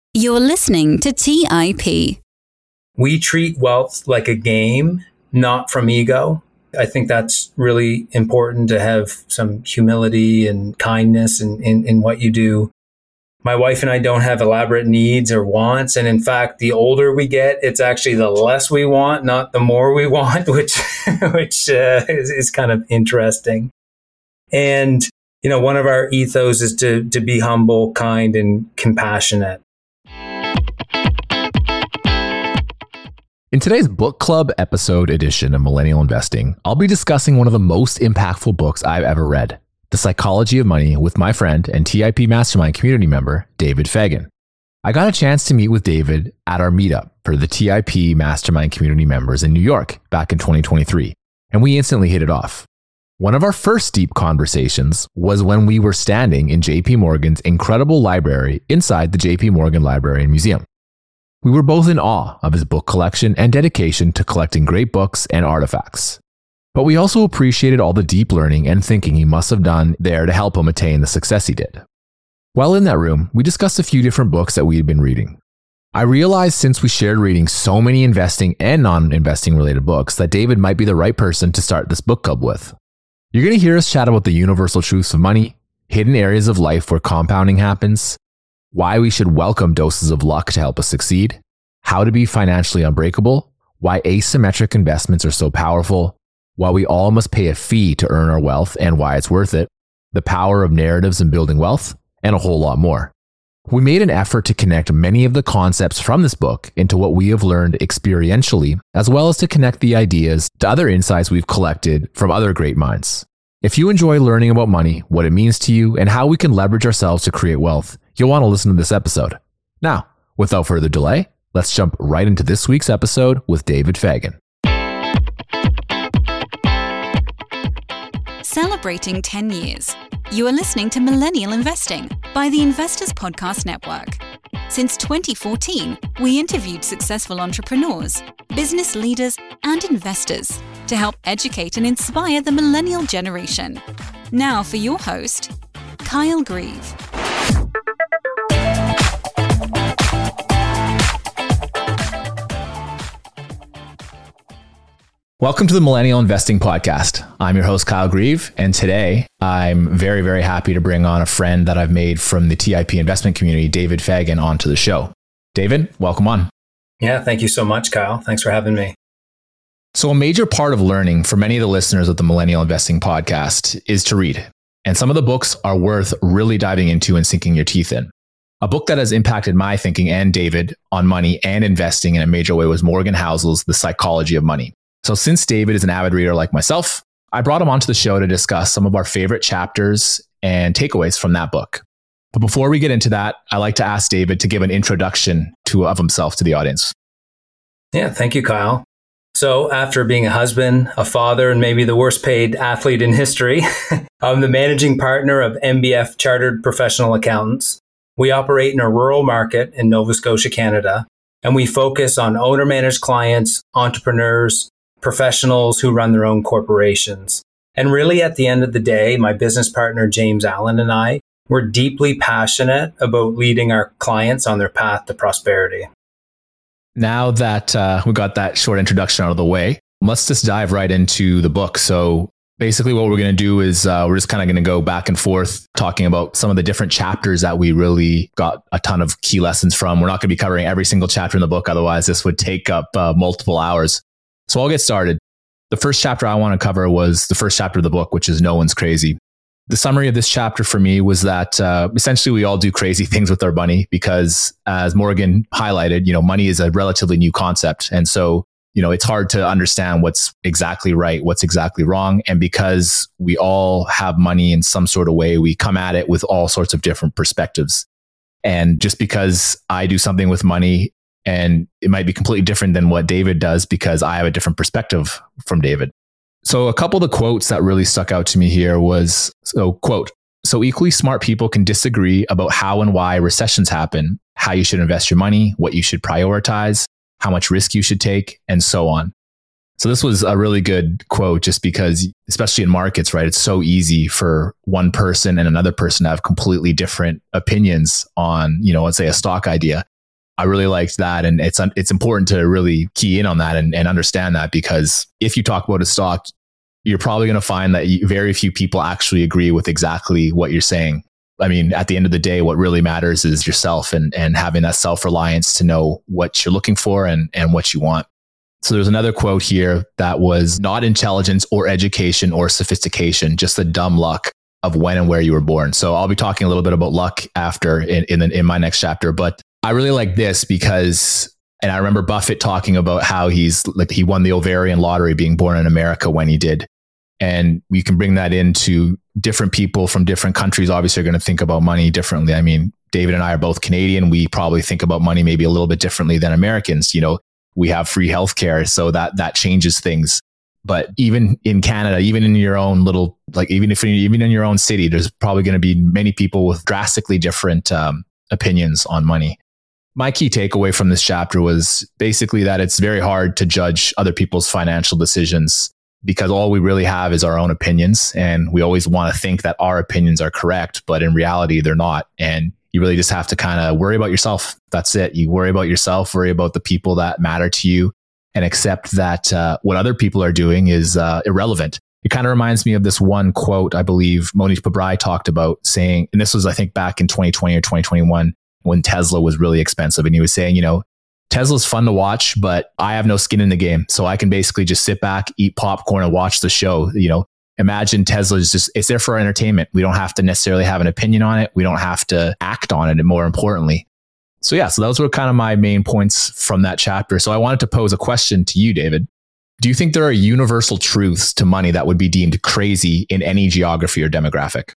You're listening to TIP. We treat wealth like a game, not from ego. I think that's really important to have some humility and kindness in what you do. My wife and I don't have elaborate needs or wants. And in fact, the older we get, it's actually the less we want, not the more we want, which is kind of interesting. And, one of our ethos is to be humble, kind, and compassionate. In today's book club episode edition of Millennial Investing, I'll be discussing one of the most impactful books I've ever read, The Psychology of Money, with my friend and TIP Mastermind community member, David Fagan. I got a chance to meet with David at our meetup for the TIP Mastermind community members in New York back in 2023, and we instantly hit it off. One of our first deep conversations was when we were standing in JP Morgan's incredible library inside the JP Morgan Library and Museum. We were both in awe of his book collection and dedication to collecting great books and artifacts. But we also appreciated all the deep learning and thinking he must have done there to help him attain the success he did. While in that room, we discussed a few different books that we had been reading. I realized since we shared reading so many investing and non-investing related books that David might be the right person to start this book club with. You're going to hear us chat about the universal truths of money, hidden areas of life where compounding happens, why we should welcome doses of luck to help us succeed, how to be financially unbreakable, why asymmetric investments are so powerful, why we all must pay a fee to earn our wealth and why it's worth it, the power of narratives in building wealth, and a whole lot more. We made an effort to connect many of the concepts from this book into what we have learned experientially, as well as to connect the ideas to other insights we've collected from other great minds. If you enjoy learning about money, what it means to you, and how we can leverage ourselves to create wealth, you'll want to listen to this episode. Now, without further delay, let's jump right into this week's episode with David Fagan. Celebrating 10 years. You are listening to Millennial Investing by the Investors Podcast Network. Since 2014, we interviewed successful entrepreneurs, business leaders, and investors to help educate and inspire the millennial generation. Now for your host, Kyle Grieve. Welcome to the Millennial Investing Podcast. I'm your host, Kyle Grieve, and today I'm very, very happy to bring on a friend that I've made from the TIP investment community, David Fagan, onto the show. David, welcome on. Yeah, thank you so much, Kyle. Thanks for having me. So a major part of learning for many of the listeners of the Millennial Investing Podcast is to read. And some of the books are worth really diving into and sinking your teeth in. A book that has impacted my thinking and David on money and investing in a major way was Morgan Housel's The Psychology of Money. So since David is an avid reader like myself, I brought him onto the show to discuss some of our favorite chapters and takeaways from that book. But before we get into that, I like to ask David to give an introduction of himself to the audience. Yeah, thank you, Kyle. So after being a husband, a father, and maybe the worst paid athlete in history, I'm the managing partner of MBF Chartered Professional Accountants. We operate in a rural market in Nova Scotia, Canada, and we focus on owner-managed clients, entrepreneurs, professionals who run their own corporations. And really, at the end of the day, my business partner, James Allen, and I, we're deeply passionate about leading our clients on their path to prosperity. Now that we got that short introduction out of the way, let's just dive right into the book. So basically what we're going to do is we're just kind of going to go back and forth talking about some of the different chapters that we really got a ton of key lessons from. We're not going to be covering every single chapter in the book. Otherwise, this would take up multiple hours. So I'll get started. The first chapter I want to cover was the first chapter of the book, which is No One's Crazy. The summary of this chapter for me was that essentially we all do crazy things with our money because, as Morgan highlighted, money is a relatively new concept. And so, it's hard to understand what's exactly right, what's exactly wrong. And because we all have money in some sort of way, we come at it with all sorts of different perspectives. And just because I do something with money, and it might be completely different than what David does because I have a different perspective from David. So a couple of the quotes that really stuck out to me here was, quote, "So equally smart people can disagree about how and why recessions happen, how you should invest your money, what you should prioritize, how much risk you should take, and so on." So this was a really good quote just because, especially in markets, right, it's so easy for one person and another person to have completely different opinions on, let's say a stock idea. I really liked that. And it's important to really key in on that and understand that, because if you talk about a stock, you're probably going to find that very few people actually agree with exactly what you're saying. I mean, at the end of the day, what really matters is yourself and having that self-reliance to know what you're looking for and what you want. So there's another quote here that was not intelligence or education or sophistication, just the dumb luck of when and where you were born. So I'll be talking a little bit about luck after in my next chapter, but I really like this because, and I remember Buffett talking about how he won the ovarian lottery being born in America when he did. And we can bring that into different people from different countries, obviously are going to think about money differently. I mean, David and I are both Canadian. We probably think about money maybe a little bit differently than Americans. You know, we have free healthcare, so that changes things. But even in Canada, even in your own little, like even in your own city, there's probably going to be many people with drastically different opinions on money. My key takeaway from this chapter was basically that it's very hard to judge other people's financial decisions because all we really have is our own opinions. And we always want to think that our opinions are correct, but in reality, they're not. And you really just have to kind of worry about yourself. That's it. You worry about yourself, worry about the people that matter to you, and accept that what other people are doing is irrelevant. It kind of reminds me of this one quote I believe Mohnish Pabrai talked about saying, and this was, I think, back in 2020 or 2021 when Tesla was really expensive. And he was saying, you know, Tesla's fun to watch, but I have no skin in the game. So I can basically just sit back, eat popcorn and watch the show. You know, imagine Tesla is just, it's there for our entertainment. We don't have to necessarily have an opinion on it. We don't have to act on it. And more importantly. So yeah, so those were kind of my main points from that chapter. So I wanted to pose a question to you, David. Do you think there are universal truths to money that would be deemed crazy in any geography or demographic?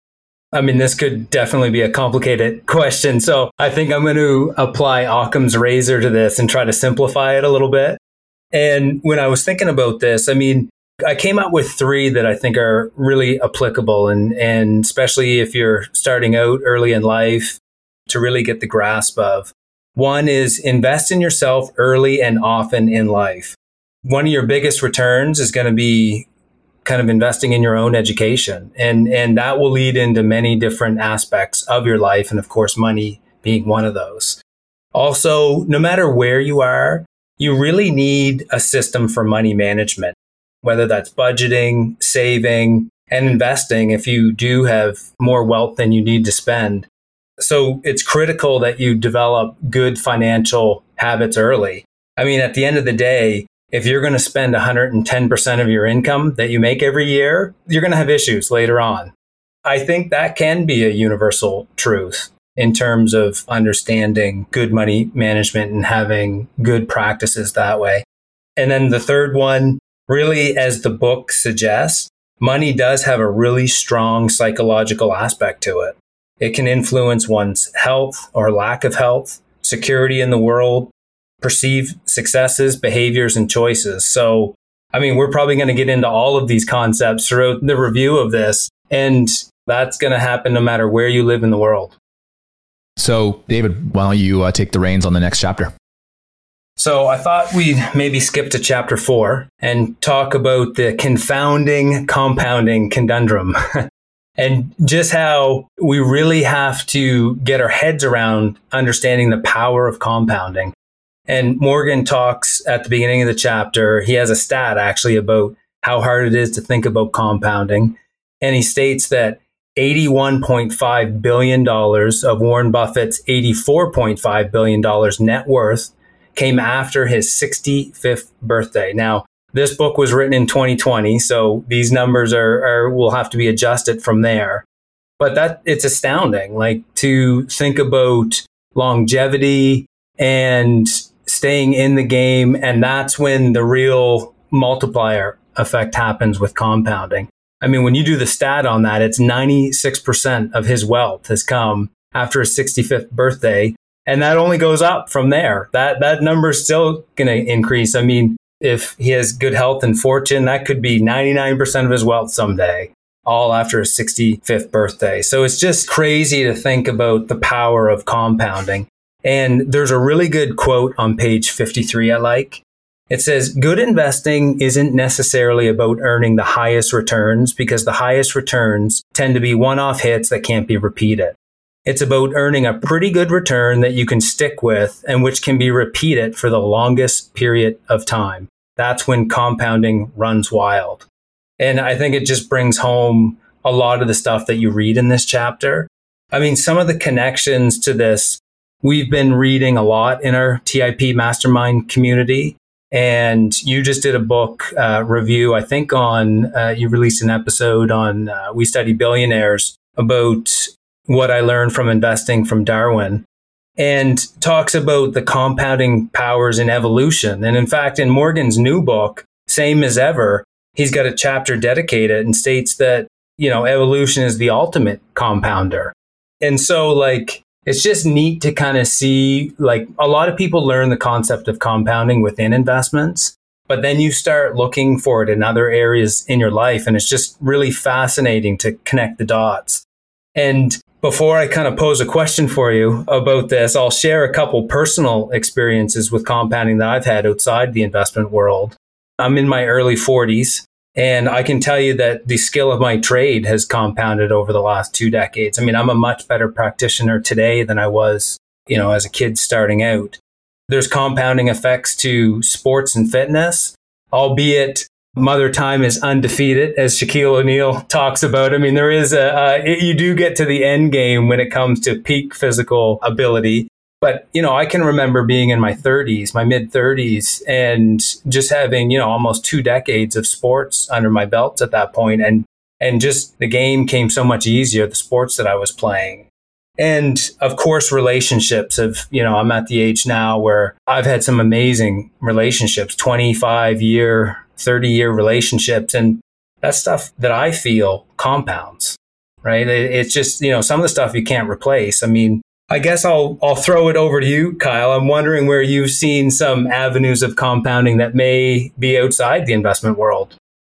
I mean, this could definitely be a complicated question. So I think I'm going to apply Occam's razor to this and try to simplify it a little bit. And when I was thinking about this, I mean, I came up with three that I think are really applicable. And especially if you're starting out early in life to really get the grasp of. One is invest in yourself early and often in life. One of your biggest returns is going to be kind of investing in your own education. And that will lead into many different aspects of your life. And of course, money being one of those. Also, no matter where you are, you really need a system for money management, whether that's budgeting, saving, and investing if you do have more wealth than you need to spend. So it's critical that you develop good financial habits early. I mean, at the end of the day, if you're going to spend 110% of your income that you make every year, you're going to have issues later on. I think that can be a universal truth in terms of understanding good money management and having good practices that way. And then the third one, really, as the book suggests, money does have a really strong psychological aspect to it. It can influence one's health or lack of health, security in the world, perceived successes, behaviors, and choices. So, I mean, we're probably going to get into all of these concepts throughout the review of this, and that's going to happen no matter where you live in the world. So, David, why don't you take the reins on the next chapter? So I thought we'd maybe skip to chapter 4 and talk about the confounding compounding conundrum. And just how we really have to get our heads around understanding the power of compounding. And Morgan talks at the beginning of the chapter, he has a stat actually about how hard it is to think about compounding. And he states that $81.5 billion of Warren Buffett's $84.5 billion net worth came after his 65th birthday. Now, this book was written in 2020, so these numbers will have to be adjusted from there. But it's astounding, like to think about longevity and staying in the game. And that's when the real multiplier effect happens with compounding. I mean, when you do the stat on that, it's 96% of his wealth has come after his 65th birthday. And that only goes up from there. That number is still going to increase. I mean, if he has good health and fortune, that could be 99% of his wealth someday, all after his 65th birthday. So it's just crazy to think about the power of compounding. And there's a really good quote on page 53 I like. It says, good investing isn't necessarily about earning the highest returns because the highest returns tend to be one-off hits that can't be repeated. It's about earning a pretty good return that you can stick with and which can be repeated for the longest period of time. That's when compounding runs wild. And I think it just brings home a lot of the stuff that you read in this chapter. I mean, some of the connections to this, we've been reading a lot in our TIP Mastermind community. And you just did a book review, I think you released an episode on We Study Billionaires about what I learned from investing from Darwin, and talks about the compounding powers in evolution. And in fact, in Morgan's new book, Same as Ever, he's got a chapter dedicated and states that, evolution is the ultimate compounder. And so it's just neat to kind of see, a lot of people learn the concept of compounding within investments, but then you start looking for it in other areas in your life. And it's just really fascinating to connect the dots. And before I kind of pose a question for you about this, I'll share a couple personal experiences with compounding that I've had outside the investment world. I'm in my early 40s, and I can tell you that the skill of my trade has compounded over the last 2 decades. I mean, I'm a much better practitioner today than I was, as a kid starting out. There's compounding effects to sports and fitness, albeit Mother Time is undefeated, as Shaquille O'Neal talks about. I mean, there is you do get to the end game when it comes to peak physical ability. But, I can remember being in my mid 30s, and just having, almost 2 decades of sports under my belt at that point. And just the game came so much easier, the sports that I was playing. And of course, relationships I'm at the age now where I've had some amazing relationships, 25-year, 30-year relationships. And that's stuff that I feel compounds, right? It's just, some of the stuff you can't replace. I mean, I guess I'll throw it over to you, Kyle. I'm wondering where you've seen some avenues of compounding that may be outside the investment world.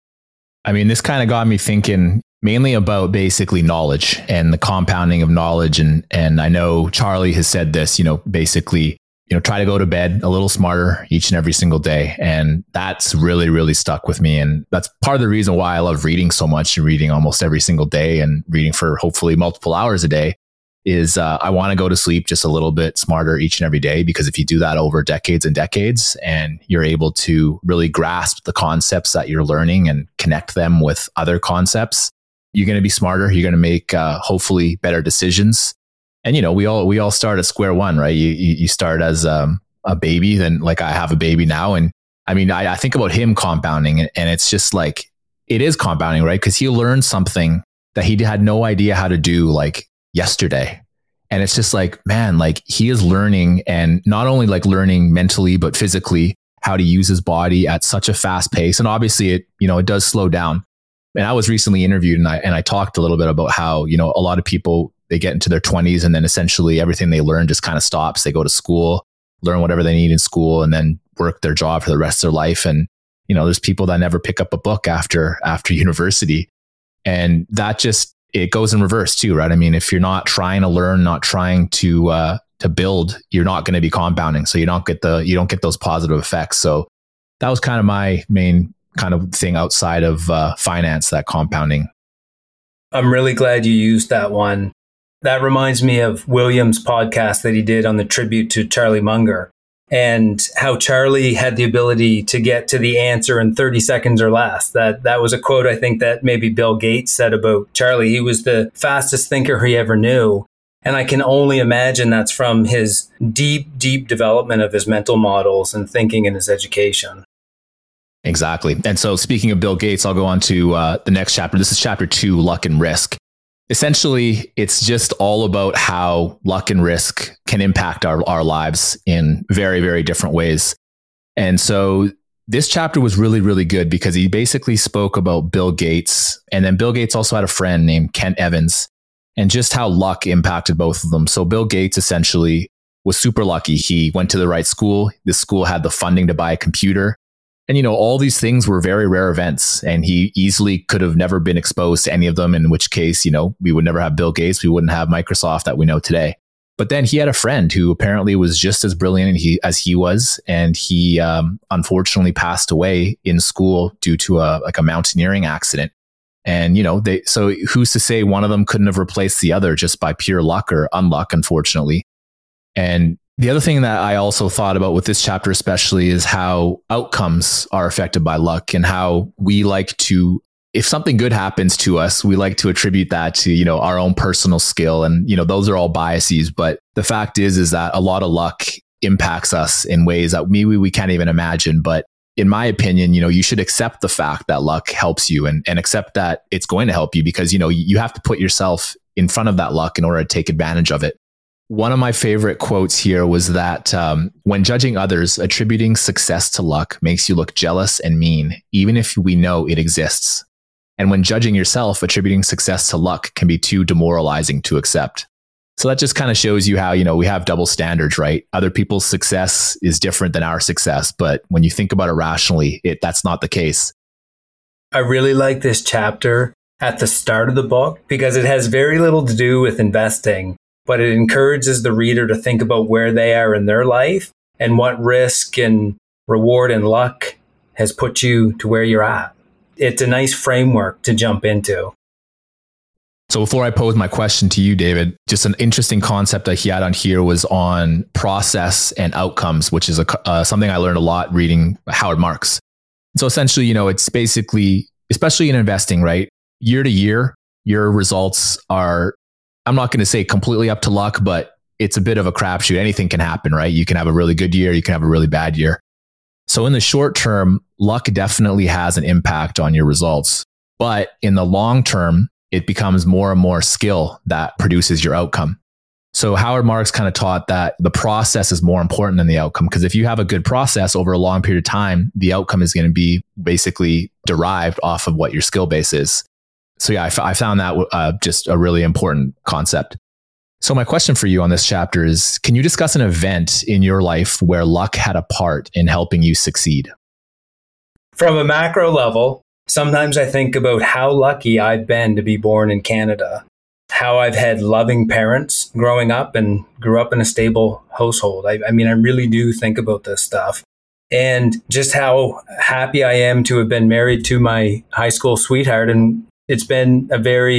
I mean, this kind of got me thinking mainly about basically knowledge and the compounding of knowledge. And I know Charlie has said this, basically, try to go to bed a little smarter each and every single day. And that's really, really stuck with me. And that's part of the reason why I love reading so much and reading almost every single day and reading for hopefully multiple hours a day is I want to go to sleep just a little bit smarter each and every day, because if you do that over decades and decades and you're able to really grasp the concepts that you're learning and connect them with other concepts, you're going to be smarter. You're going to make hopefully better decisions. And, we all start at square one, right? You start as a baby, then I have a baby now. And I mean, I think about him compounding, and it's just it is compounding, right? Because he learned something that he had no idea how to do yesterday. And it's just man, he is learning, and not only learning mentally, but physically how to use his body at such a fast pace. And obviously it does slow down. And I was recently interviewed and I talked a little bit about how, a lot of people, they get into their 20s and then essentially everything they learn just kind of stops. They go to school, learn whatever they need in school, and then work their job for the rest of their life. And, there's people that never pick up a book after university. And that it goes in reverse too, right? I mean, if you're not trying to learn, not trying to build, you're not going to be compounding. So you don't get those positive effects. So that was kind of my main kind of thing outside of finance, that compounding. I'm really glad you used that one. That reminds me of William's podcast that he did on the tribute to Charlie Munger, and how Charlie had the ability to get to the answer in 30 seconds or less. That was a quote I think that maybe Bill Gates said about Charlie. He was the fastest thinker he ever knew. And I can only imagine that's from his deep, deep development of his mental models and thinking in his education. Exactly. And so speaking of Bill Gates, I'll go on to the next chapter. This is chapter 2, Luck and Risk. Essentially, it's just all about how luck and risk can impact our lives in very, very different ways. And so this chapter was really, really good because he basically spoke about Bill Gates. And then Bill Gates also had a friend named Kent Evans, and just how luck impacted both of them. So Bill Gates essentially was super lucky. He went to the right school. The school had the funding to buy a computer. And, all these things were very rare events, and he easily could have never been exposed to any of them, in which case, we would never have Bill Gates. We wouldn't have Microsoft that we know today. But then he had a friend who apparently was just as brilliant as he was. And he unfortunately passed away in school due to a mountaineering accident. And, so who's to say one of them couldn't have replaced the other just by pure luck or unluck, unfortunately. And the other thing that I also thought about with this chapter especially is how outcomes are affected by luck, and how we like to, if something good happens to us, we like to attribute that to, our own personal skill. And, those are all biases. But the fact is that a lot of luck impacts us in ways that maybe we can't even imagine. But in my opinion, you should accept the fact that luck helps you and accept that it's going to help you, because, you have to put yourself in front of that luck in order to take advantage of it. One of my favorite quotes here was that when judging others, attributing success to luck makes you look jealous and mean, even if we know it exists. And when judging yourself, attributing success to luck can be too demoralizing to accept. So that just kind of shows you how, we have double standards, right? Other people's success is different than our success. But when you think about it rationally, that's not the case. I really like this chapter at the start of the book because it has very little to do with investing, but it encourages the reader to think about where they are in their life and what risk and reward and luck has put you to where you're at. It's a nice framework to jump into. So before I pose my question to you, David, just an interesting concept that he had on here was on process and outcomes, which is something I learned a lot reading Howard Marks. So essentially, it's basically, especially in investing, right? Year to year, your results are, I'm not going to say completely up to luck, but it's a bit of a crapshoot. Anything can happen, right? You can have a really good year. You can have a really bad year. So in the short term, luck definitely has an impact on your results. But in the long term, it becomes more and more skill that produces your outcome. So Howard Marks kind of taught that the process is more important than the outcome, because if you have a good process over a long period of time, the outcome is going to be basically derived off of what your skill base is. So yeah, I found that just a really important concept. So my question for you on this chapter is, can you discuss an event in your life where luck had a part in helping you succeed? From a macro level, sometimes I think about how lucky I've been to be born in Canada, how I've had loving parents growing up and grew up in a stable household. I mean, I really do think about this stuff. And just how happy I am to have been married to my high school sweetheart. And it's been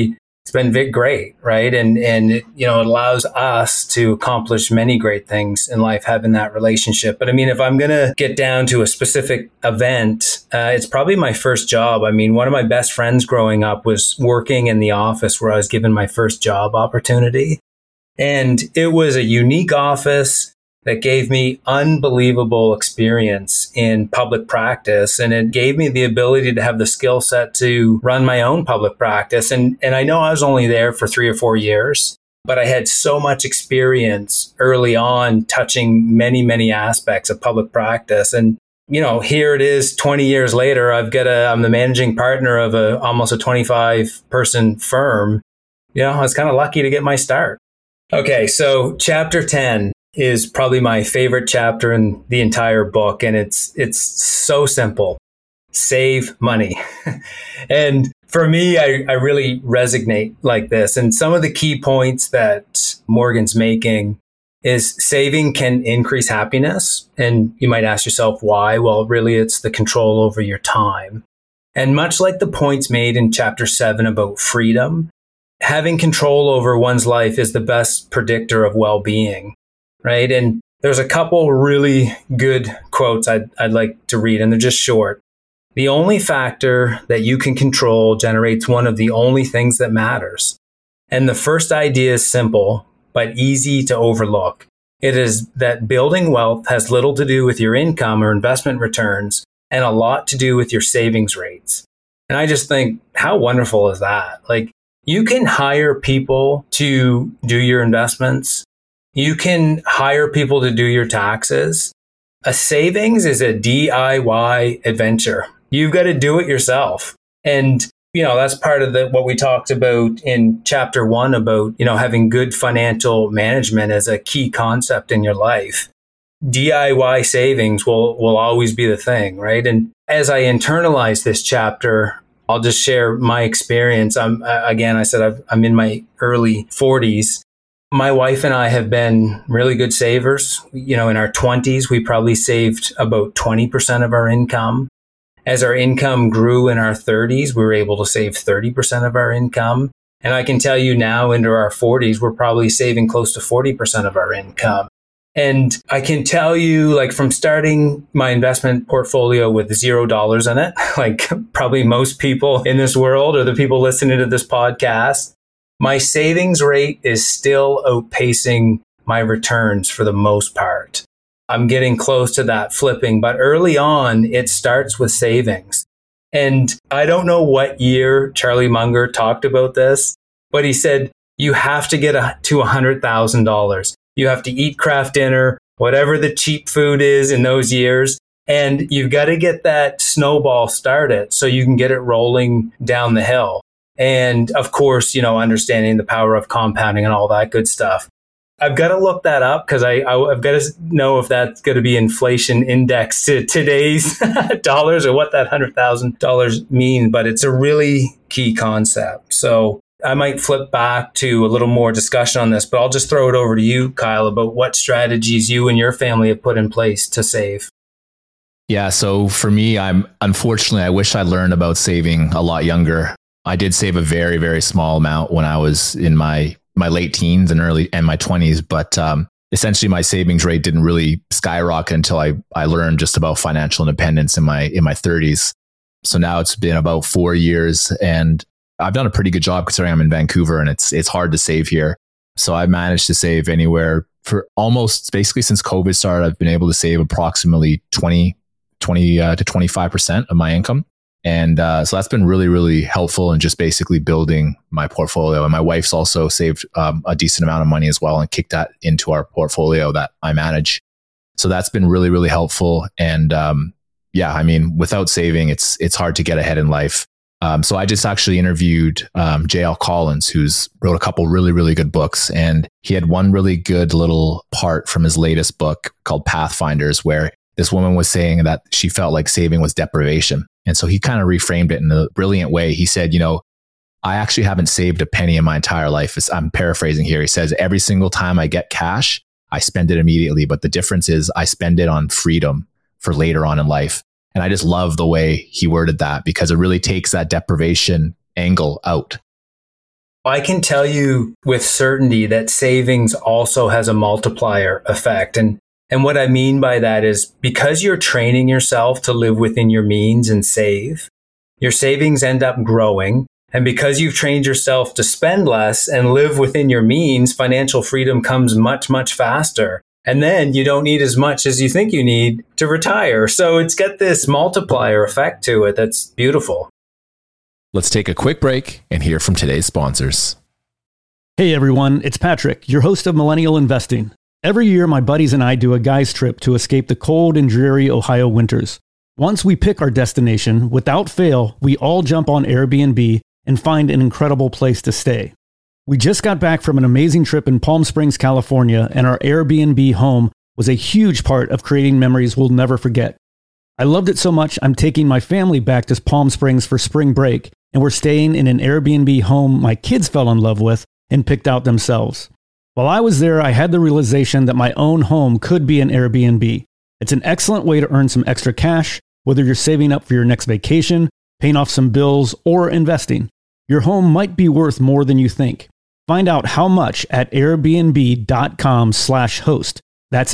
great, right? And it allows us to accomplish many great things in life, having that relationship. But I mean, if I'm going to get down to a specific event, it's probably my first job. I mean, one of my best friends growing up was working in the office where I was given my first job opportunity. And it was a unique office that gave me unbelievable experience in public practice. And it gave me the ability to have the skill set to run my own public practice. And I know I was only there for 3 or 4 years, but I had so much experience early on touching many, many aspects of public practice. And, here it is 20 years later, I'm the managing partner of almost a 25 person firm. I was kind of lucky to get my start. Okay. So chapter 10 is probably my favorite chapter in the entire book. And it's so simple. Save money. And for me, I really resonate like this. And some of the key points that Morgan's making is saving can increase happiness. And you might ask yourself why? Well, really, it's the control over your time. And much like the points made in chapter 7 about freedom, having control over one's life is the best predictor of well-being. Right. And there's a couple really good quotes I'd like to read, and they're just short. The only factor that you can control generates one of the only things that matters. And the first idea is simple, but easy to overlook. It is that building wealth has little to do with your income or investment returns and a lot to do with your savings rates. And I just think, how wonderful is that? Like, you can hire people to do your investments. You can hire people to do your taxes. A savings is a DIY adventure. You've got to do it yourself. And, that's part of what we talked about in chapter 1 about, having good financial management as a key concept in your life. DIY savings will always be the thing, right? And as I internalize this chapter, I'll just share my experience. I'm in my early 40s. My wife and I have been really good savers. In our 20s, we probably saved about 20% of our income. as our income grew in our 30s, we were able to save 30% of our income. And I can tell you now into our 40s, we're probably saving close to 40% of our income. And I can tell you, like, from starting my investment portfolio with $0 in it, like probably most people in this world or the people listening to this podcast, my savings rate is still outpacing my returns for the most part. I'm getting close to that flipping, but early on, it starts with savings. And I don't know what year Charlie Munger talked about this, but he said, you have to get to $100,000. You have to eat Kraft Dinner, whatever the cheap food is in those years. And you've got to get that snowball started so you can get it rolling down the hill. And of course, understanding the power of compounding and all that good stuff. I've got to look that up because I've got to know if that's going to be inflation indexed to today's dollars or what that $100,000 mean. But it's a really key concept. So I might flip back to a little more discussion on this, but I'll just throw it over to you, Kyle, about what strategies you and your family have put in place to save. Yeah. So for me, I wish I learned about saving a lot younger. I did save a very, very small amount when I was in my late teens and my 20s, but essentially my savings rate didn't really skyrocket until I learned just about financial independence in my 30s. So now it's been about 4 years and I've done a pretty good job considering I'm in Vancouver and it's hard to save here. So I've managed to save anywhere for almost basically since COVID started, I've been able to save approximately 20 to 25% of my income. And so that's been really, really helpful in just basically building my portfolio. And my wife's also saved a decent amount of money as well and kicked that into our portfolio that I manage. So that's been really, really helpful. And without saving, it's hard to get ahead in life. So I just actually interviewed J.L. Collins, who's wrote a couple really, really good books. And he had one really good little part from his latest book called Pathfinders, where this woman was saying that she felt like saving was deprivation. And so he kind of reframed it in a brilliant way. He said, I actually haven't saved a penny in my entire life. I'm paraphrasing here. He says, every single time I get cash, I spend it immediately. But the difference is I spend it on freedom for later on in life. And I just love the way he worded that because it really takes that deprivation angle out. I can tell you with certainty that savings also has a multiplier effect. And what I mean by that is because you're training yourself to live within your means and save, your savings end up growing. And because you've trained yourself to spend less and live within your means, financial freedom comes much, much faster. And then you don't need as much as you think you need to retire. So it's got this multiplier effect to it that's beautiful. Let's take a quick break and hear from today's sponsors. Hey everyone, it's Patrick, your host of Millennial Investing. Every year, my buddies and I do a guy's trip to escape the cold and dreary Ohio winters. Once we pick our destination, without fail, we all jump on Airbnb and find an incredible place to stay. We just got back from an amazing trip in Palm Springs, California, and our Airbnb home was a huge part of creating memories we'll never forget. I loved it so much, I'm taking my family back to Palm Springs for spring break, and we're staying in an Airbnb home my kids fell in love with and picked out themselves. While I was there, I had the realization that my own home could be an Airbnb. It's an excellent way to earn some extra cash, whether you're saving up for your next vacation, paying off some bills, or investing. Your home might be worth more than you think. Find out how much at airbnb.com/host. That's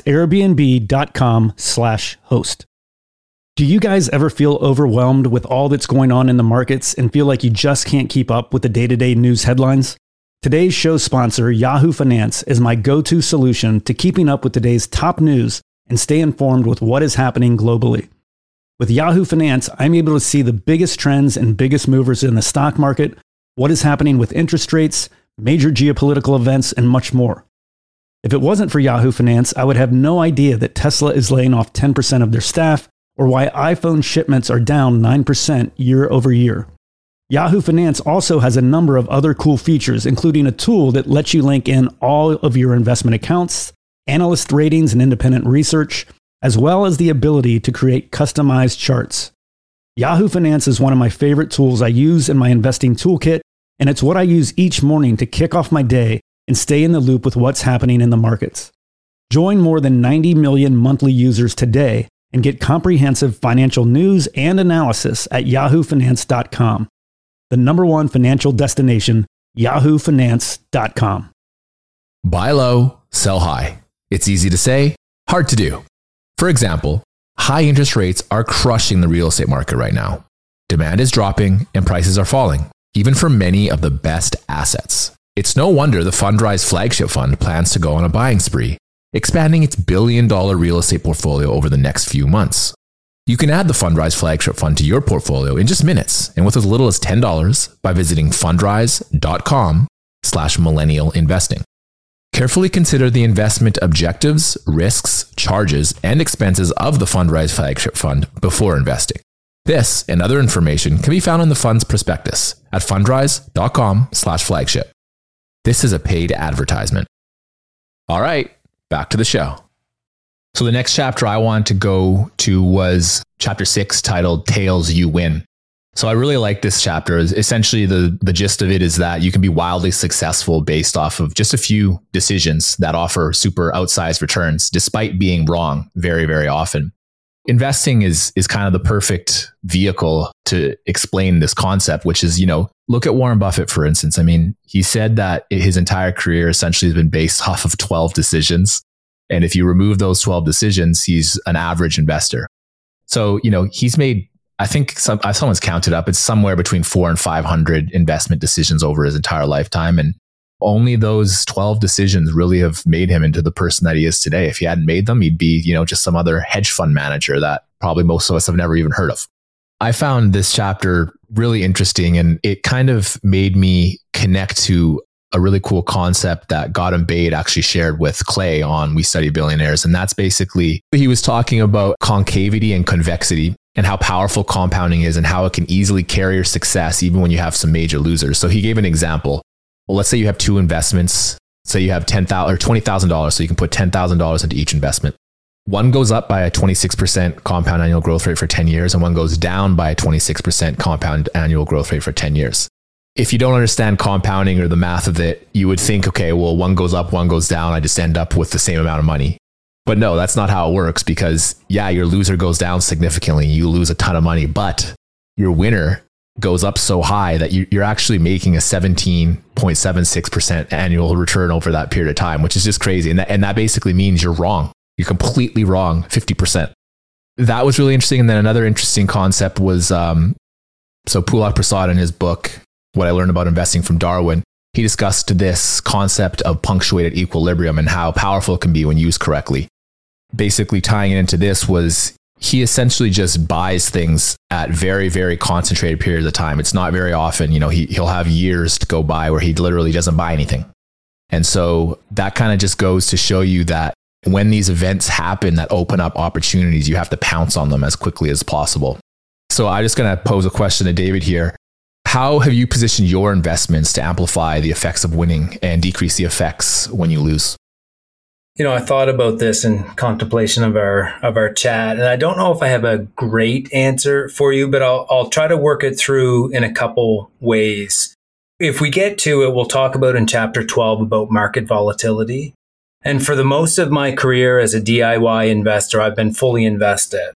airbnb.com/host. Do you guys ever feel overwhelmed with all that's going on in the markets and feel like you just can't keep up with the day-to-day news headlines? Today's show sponsor, Yahoo Finance, is my go-to solution to keeping up with today's top news and stay informed with what is happening globally. With Yahoo Finance, I'm able to see the biggest trends and biggest movers in the stock market, what is happening with interest rates, major geopolitical events, and much more. If it wasn't for Yahoo Finance, I would have no idea that Tesla is laying off 10% of their staff or why iPhone shipments are down 9% year over year. Yahoo Finance also has a number of other cool features, including a tool that lets you link in all of your investment accounts, analyst ratings and independent research, as well as the ability to create customized charts. Yahoo Finance is one of my favorite tools I use in my investing toolkit, and it's what I use each morning to kick off my day and stay in the loop with what's happening in the markets. Join more than 90 million monthly users today and get comprehensive financial news and analysis at yahoofinance.com. The number one financial destination, yahoofinance.com. Buy low, sell high. It's easy to say, hard to do. For example, high interest rates are crushing the real estate market right now. Demand is dropping and prices are falling, even for many of the best assets. It's no wonder the Fundrise flagship fund plans to go on a buying spree, expanding its billion-dollar real estate portfolio over the next few months. You can add the Fundrise flagship fund to your portfolio in just minutes and with as little as $10 by visiting fundrise.com/millennial investing. Carefully consider the investment objectives, risks, charges, and expenses of the Fundrise flagship fund before investing. This and other information can be found in the fund's prospectus at fundrise.com/flagship. This is a paid advertisement. All right, back to the show. So the next chapter I wanted to go to was chapter 6, titled Tails You Win. So I really like this chapter. Essentially, the gist of it is that you can be wildly successful based off of just a few decisions that offer super outsized returns, despite being wrong very, very often. Investing is kind of the perfect vehicle to explain this concept, which is, look at Warren Buffett, for instance. I mean, he said that his entire career essentially has been based off of 12 decisions. And if you remove those 12 decisions, he's an average investor. So, he's made, I think someone's counted up, it's somewhere between 400 and 500 investment decisions over his entire lifetime. And only those 12 decisions really have made him into the person that he is today. If he hadn't made them, he'd be, just some other hedge fund manager that probably most of us have never even heard of. I found this chapter really interesting, and it kind of made me connect to a really cool concept that Gautam Baid actually shared with Clay on We Study Billionaires. And that's basically, he was talking about concavity and convexity and how powerful compounding is and how it can easily carry your success even when you have some major losers. So he gave an example. Well, let's say you have two investments. Say you have $10,000 or $20,000. So you can put $10,000 into each investment. One goes up by a 26% compound annual growth rate for 10 years, and one goes down by a 26% compound annual growth rate for 10 years. If you don't understand compounding or the math of it, you would think, okay, well, one goes up, one goes down. I just end up with the same amount of money. But no, that's not how it works, because your loser goes down significantly. You lose a ton of money, but your winner goes up so high that you're actually making a 17.76% annual return over that period of time, which is just crazy. And that basically means you're wrong. You're completely wrong, 50%. That was really interesting. And then another interesting concept was, so Pulak Prasad in his book, What I Learned About Investing from Darwin, he discussed this concept of punctuated equilibrium and how powerful it can be when used correctly. Basically tying it into this was, he essentially just buys things at very, very concentrated periods of time. It's not very often, he'll have years to go by where he literally doesn't buy anything. And so that kind of just goes to show you that when these events happen that open up opportunities, you have to pounce on them as quickly as possible. So I'm just going to pose a question to David here. How have you positioned your investments to amplify the effects of winning and decrease the effects when you lose? I thought about this in contemplation of our chat, and I don't know if I have a great answer for you, but I'll try to work it through in a couple ways. If we get to it, we'll talk about in chapter 12 about market volatility. And for the most of my career as a DIY investor, I've been fully invested.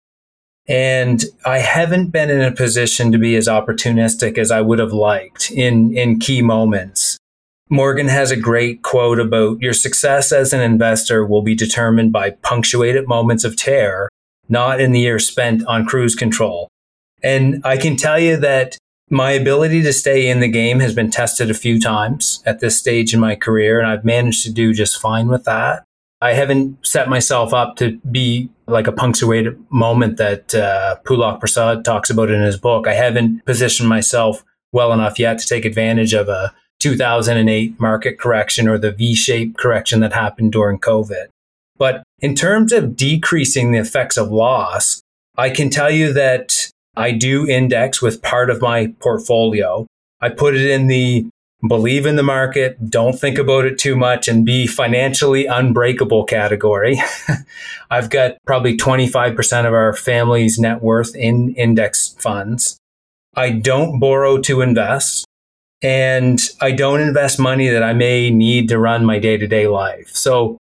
And I haven't been in a position to be as opportunistic as I would have liked in key moments. Morgan has a great quote about your success as an investor will be determined by punctuated moments of terror, not in the years spent on cruise control. And I can tell you that my ability to stay in the game has been tested a few times at this stage in my career, and I've managed to do just fine with that. I haven't set myself up to be like a punctuated moment that Pulak Prasad talks about in his book. I haven't positioned myself well enough yet to take advantage of a 2008 market correction or the V-shaped correction that happened during COVID. But in terms of decreasing the effects of loss, I can tell you that I do index with part of my portfolio. I put it in the believe in the market, don't think about it too much, and be financially unbreakable category. I've got probably 25% of our family's net worth in index funds. I don't borrow to invest, and I don't invest money that I may need to run my day-to-day life. So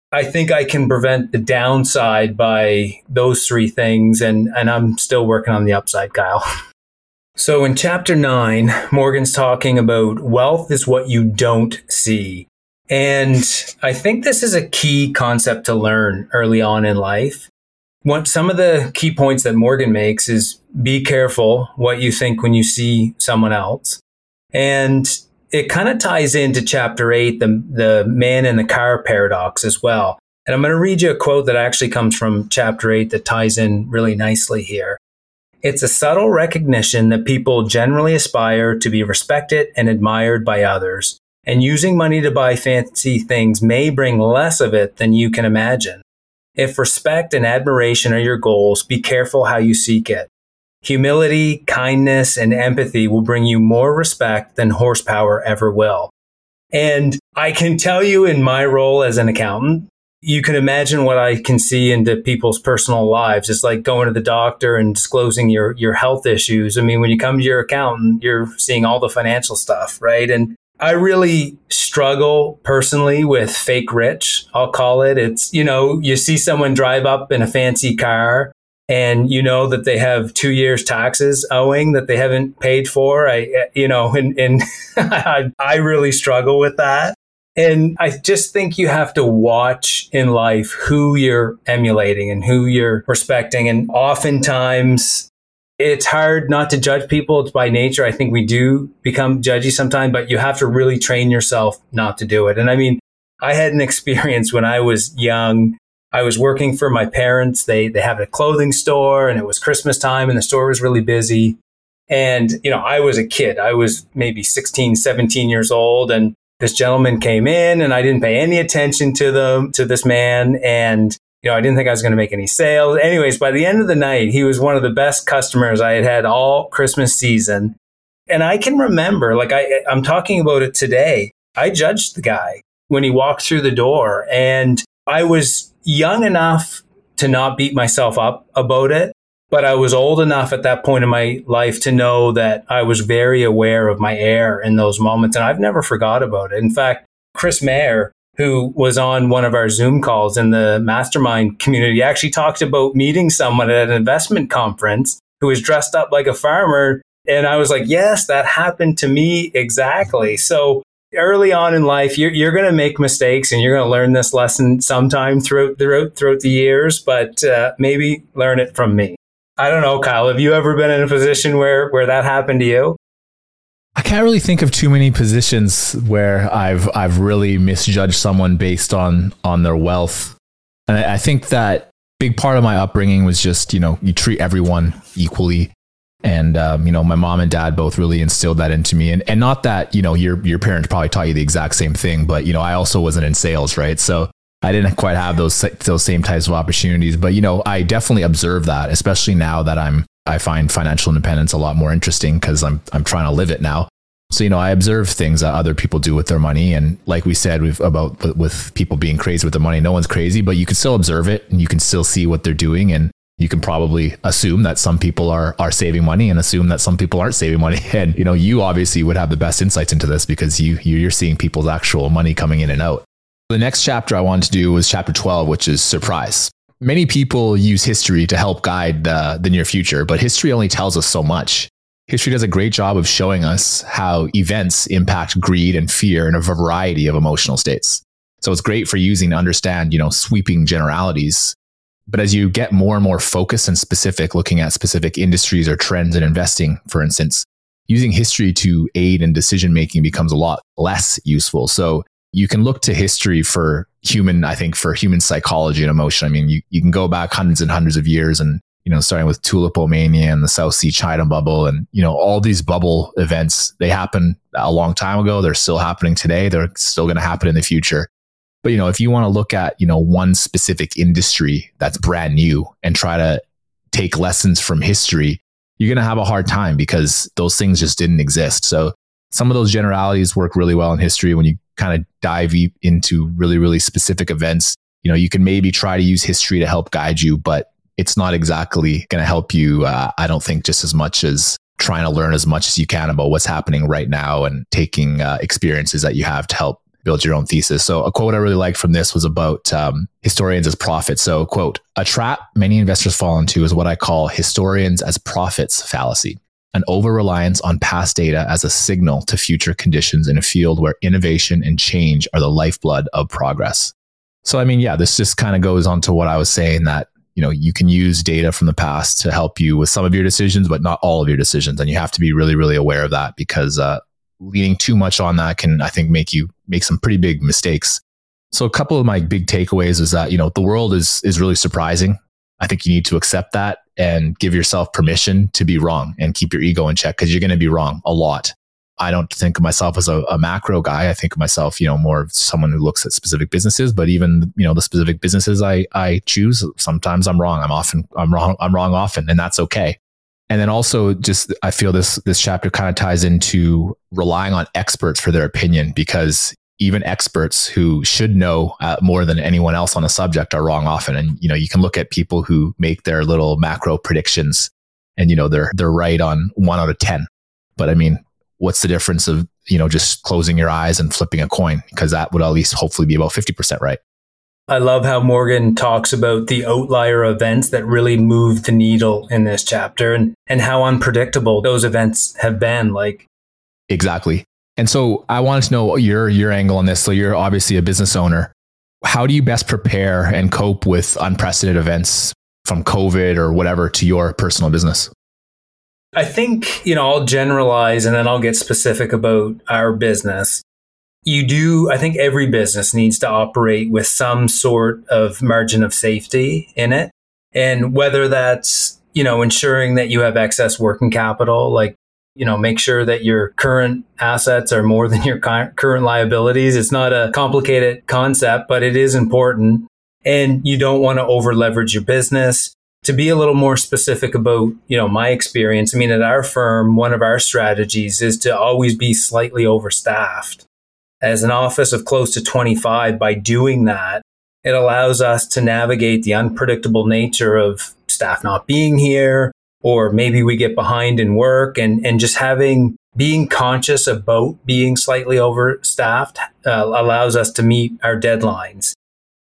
I think I can prevent the downside by those three things. And I'm still working on the upside, Kyle. So in chapter 9, Morgan's talking about wealth is what you don't see. And I think this is a key concept to learn early on in life. Some of the key points that Morgan makes is be careful what you think when you see someone else. And it kind of ties into chapter 8, the man in the car paradox as well. And I'm going to read you a quote that actually comes from chapter 8 that ties in really nicely here. It's a subtle recognition that people generally aspire to be respected and admired by others. And using money to buy fancy things may bring less of it than you can imagine. If respect and admiration are your goals, be careful how you seek it. Humility, kindness, and empathy will bring you more respect than horsepower ever will. And I can tell you in my role as an accountant, you can imagine what I can see into people's personal lives. It's like going to the doctor and disclosing your health issues. I mean, when you come to your accountant, you're seeing all the financial stuff, right? And I really struggle personally with fake rich, I'll call it. It's, you see someone drive up in a fancy car and you know that they have 2 years taxes owing that they haven't paid for. I really struggle with that. And I just think you have to watch in life who you're emulating and who you're respecting. And oftentimes it's hard not to judge people. It's by nature. I think we do become judgy sometimes, but you have to really train yourself not to do it. And I mean, I had an experience when I was young. I was working for my parents. They have a clothing store and it was Christmas time and the store was really busy. And, I was a kid. I was maybe 16, 17 years old. And this gentleman came in and I didn't pay any attention to this man. And I didn't think I was going to make any sales. Anyways, by the end of the night, he was one of the best customers I had had all Christmas season. And I can remember, I'm talking about it today. I judged the guy when he walked through the door. And I was young enough to not beat myself up about it. But I was old enough at that point in my life to know that I was very aware of my error in those moments. And I've never forgot about it. In fact, Chris Mayer, who was on one of our Zoom calls in the mastermind community, actually talked about meeting someone at an investment conference who was dressed up like a farmer. And I was like, yes, that happened to me exactly. So early on in life, you're going to make mistakes and you're going to learn this lesson sometime throughout the years, but maybe learn it from me. I don't know, Kyle, have you ever been in a position where that happened to you? I can't really think of too many positions where I've really misjudged someone based on their wealth. And I think that big part of my upbringing was just, you treat everyone equally. And, my mom and dad both really instilled that into me. And not that, your parents probably taught you the exact same thing, but, I also wasn't in sales, right? So I didn't quite have those same types of opportunities. But, I definitely observe that, especially now that I find financial independence a lot more interesting because I'm trying to live it now. So, I observe things that other people do with their money. And like we said, with people being crazy with their money, no one's crazy, but you can still observe it and you can still see what they're doing. And you can probably assume that some people are saving money and assume that some people aren't saving money. And, you obviously would have the best insights into this because you're seeing people's actual money coming in and out. The next chapter I wanted to do was chapter 12, which is surprise. Many people use history to help guide the near future, but history only tells us so much. History does a great job of showing us how events impact greed and fear in a variety of emotional states. So it's great for using to understand, sweeping generalities. But as you get more and more focused and specific, looking at specific industries or trends in investing, for instance, using history to aid in decision-making becomes a lot less useful. So you can look to history for human psychology and emotion. I mean, you can go back hundreds and hundreds of years and, starting with tulipomania and the South Sea China bubble and, all these bubble events, they happened a long time ago. They're still happening today. They're still going to happen in the future. But, if you want to look at, one specific industry that's brand new and try to take lessons from history, you're going to have a hard time because those things just didn't exist. So some of those generalities work really well in history. When you kind of dive into really, really specific events, you can maybe try to use history to help guide you, but it's not exactly going to help you, I don't think, just as much as trying to learn as much as you can about what's happening right now and taking experiences that you have to help build your own thesis. So a quote I really liked from this was about historians as prophets. So quote, "A trap many investors fall into is what I call historians as prophets fallacy, an over-reliance on past data as a signal to future conditions in a field where innovation and change are the lifeblood of progress." So, I mean, yeah, this just kind of goes on to what I was saying, that, you know, you can use data from the past to help you with some of your decisions, but not all of your decisions. And you have to be really, really aware of that, because leaning too much on that can, I think, make you make some pretty big mistakes. So a couple of my big takeaways is that, you know, the world is really surprising. I think you need to accept that and give yourself permission to be wrong and keep your ego in check, because you're going to be wrong a lot. I don't think of myself as a macro guy. I think of myself, you know, more of someone who looks at specific businesses, but even, you know, the specific businesses I choose, sometimes I'm wrong. I'm wrong often, and that's okay. And then also just, I feel this chapter kind of ties into relying on experts for their opinion, because even experts who should know more than anyone else on the subject are wrong often. And, you know, you can look at people who make their little macro predictions and, you know, they're right on 1 out of 10. But I mean, what's the difference of, you know, just closing your eyes and flipping a coin? Because that would at least hopefully be about 50% right. I love how Morgan talks about the outlier events that really move the needle in this chapter, and how unpredictable those events have been. Like, exactly. And so I wanted to know your angle on this. So you're obviously a business owner. How do you best prepare and cope with unprecedented events from COVID or whatever to your personal business? I think, you know, I'll generalize and then I'll get specific about our business. I think every business needs to operate with some sort of margin of safety in it. And whether that's, you know, ensuring that you have excess working capital, like, you know, make sure that your current assets are more than your current liabilities. It's not a complicated concept, but it is important. And you don't want to over leverage your business. To be a little more specific about, you know, my experience, I mean, at our firm, one of our strategies is to always be slightly overstaffed. As an office of close to 25, by doing that, it allows us to navigate the unpredictable nature of staff not being here, or maybe we get behind in work, and just being conscious about being slightly overstaffed allows us to meet our deadlines.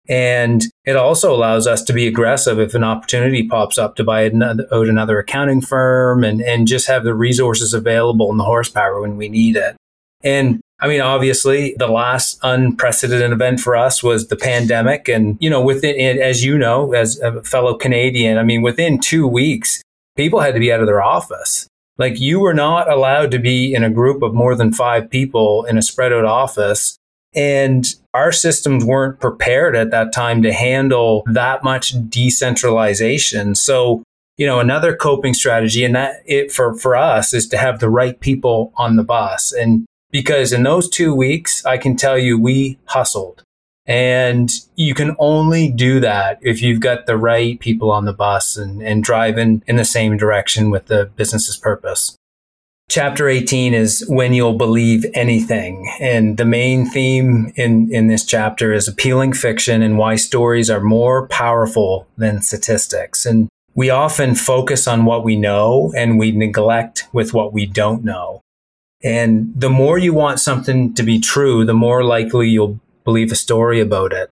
And it also allows us to be aggressive if an opportunity pops up to buy out another accounting firm, and just have the resources available and the horsepower when we need it. And I mean, obviously, the last unprecedented event for us was the pandemic. And, you know, as you know, as a fellow Canadian, I mean, within 2 weeks, people had to be out of their office. Like, you were not allowed to be in a group of more than 5 people in a spread out office. And our systems weren't prepared at that time to handle that much decentralization. So, you know, another coping strategy, and that it for us, is to have the right people on the bus. And because in those 2 weeks, I can tell you, we hustled. And you can only do that if you've got the right people on the bus and driving in the same direction with the business's purpose. Chapter 18 is When You'll Believe Anything. And the main theme in this chapter is appealing fiction and why stories are more powerful than statistics. And we often focus on what we know and we neglect with what we don't know. And the more you want something to be true, the more likely you'll believe a story about it.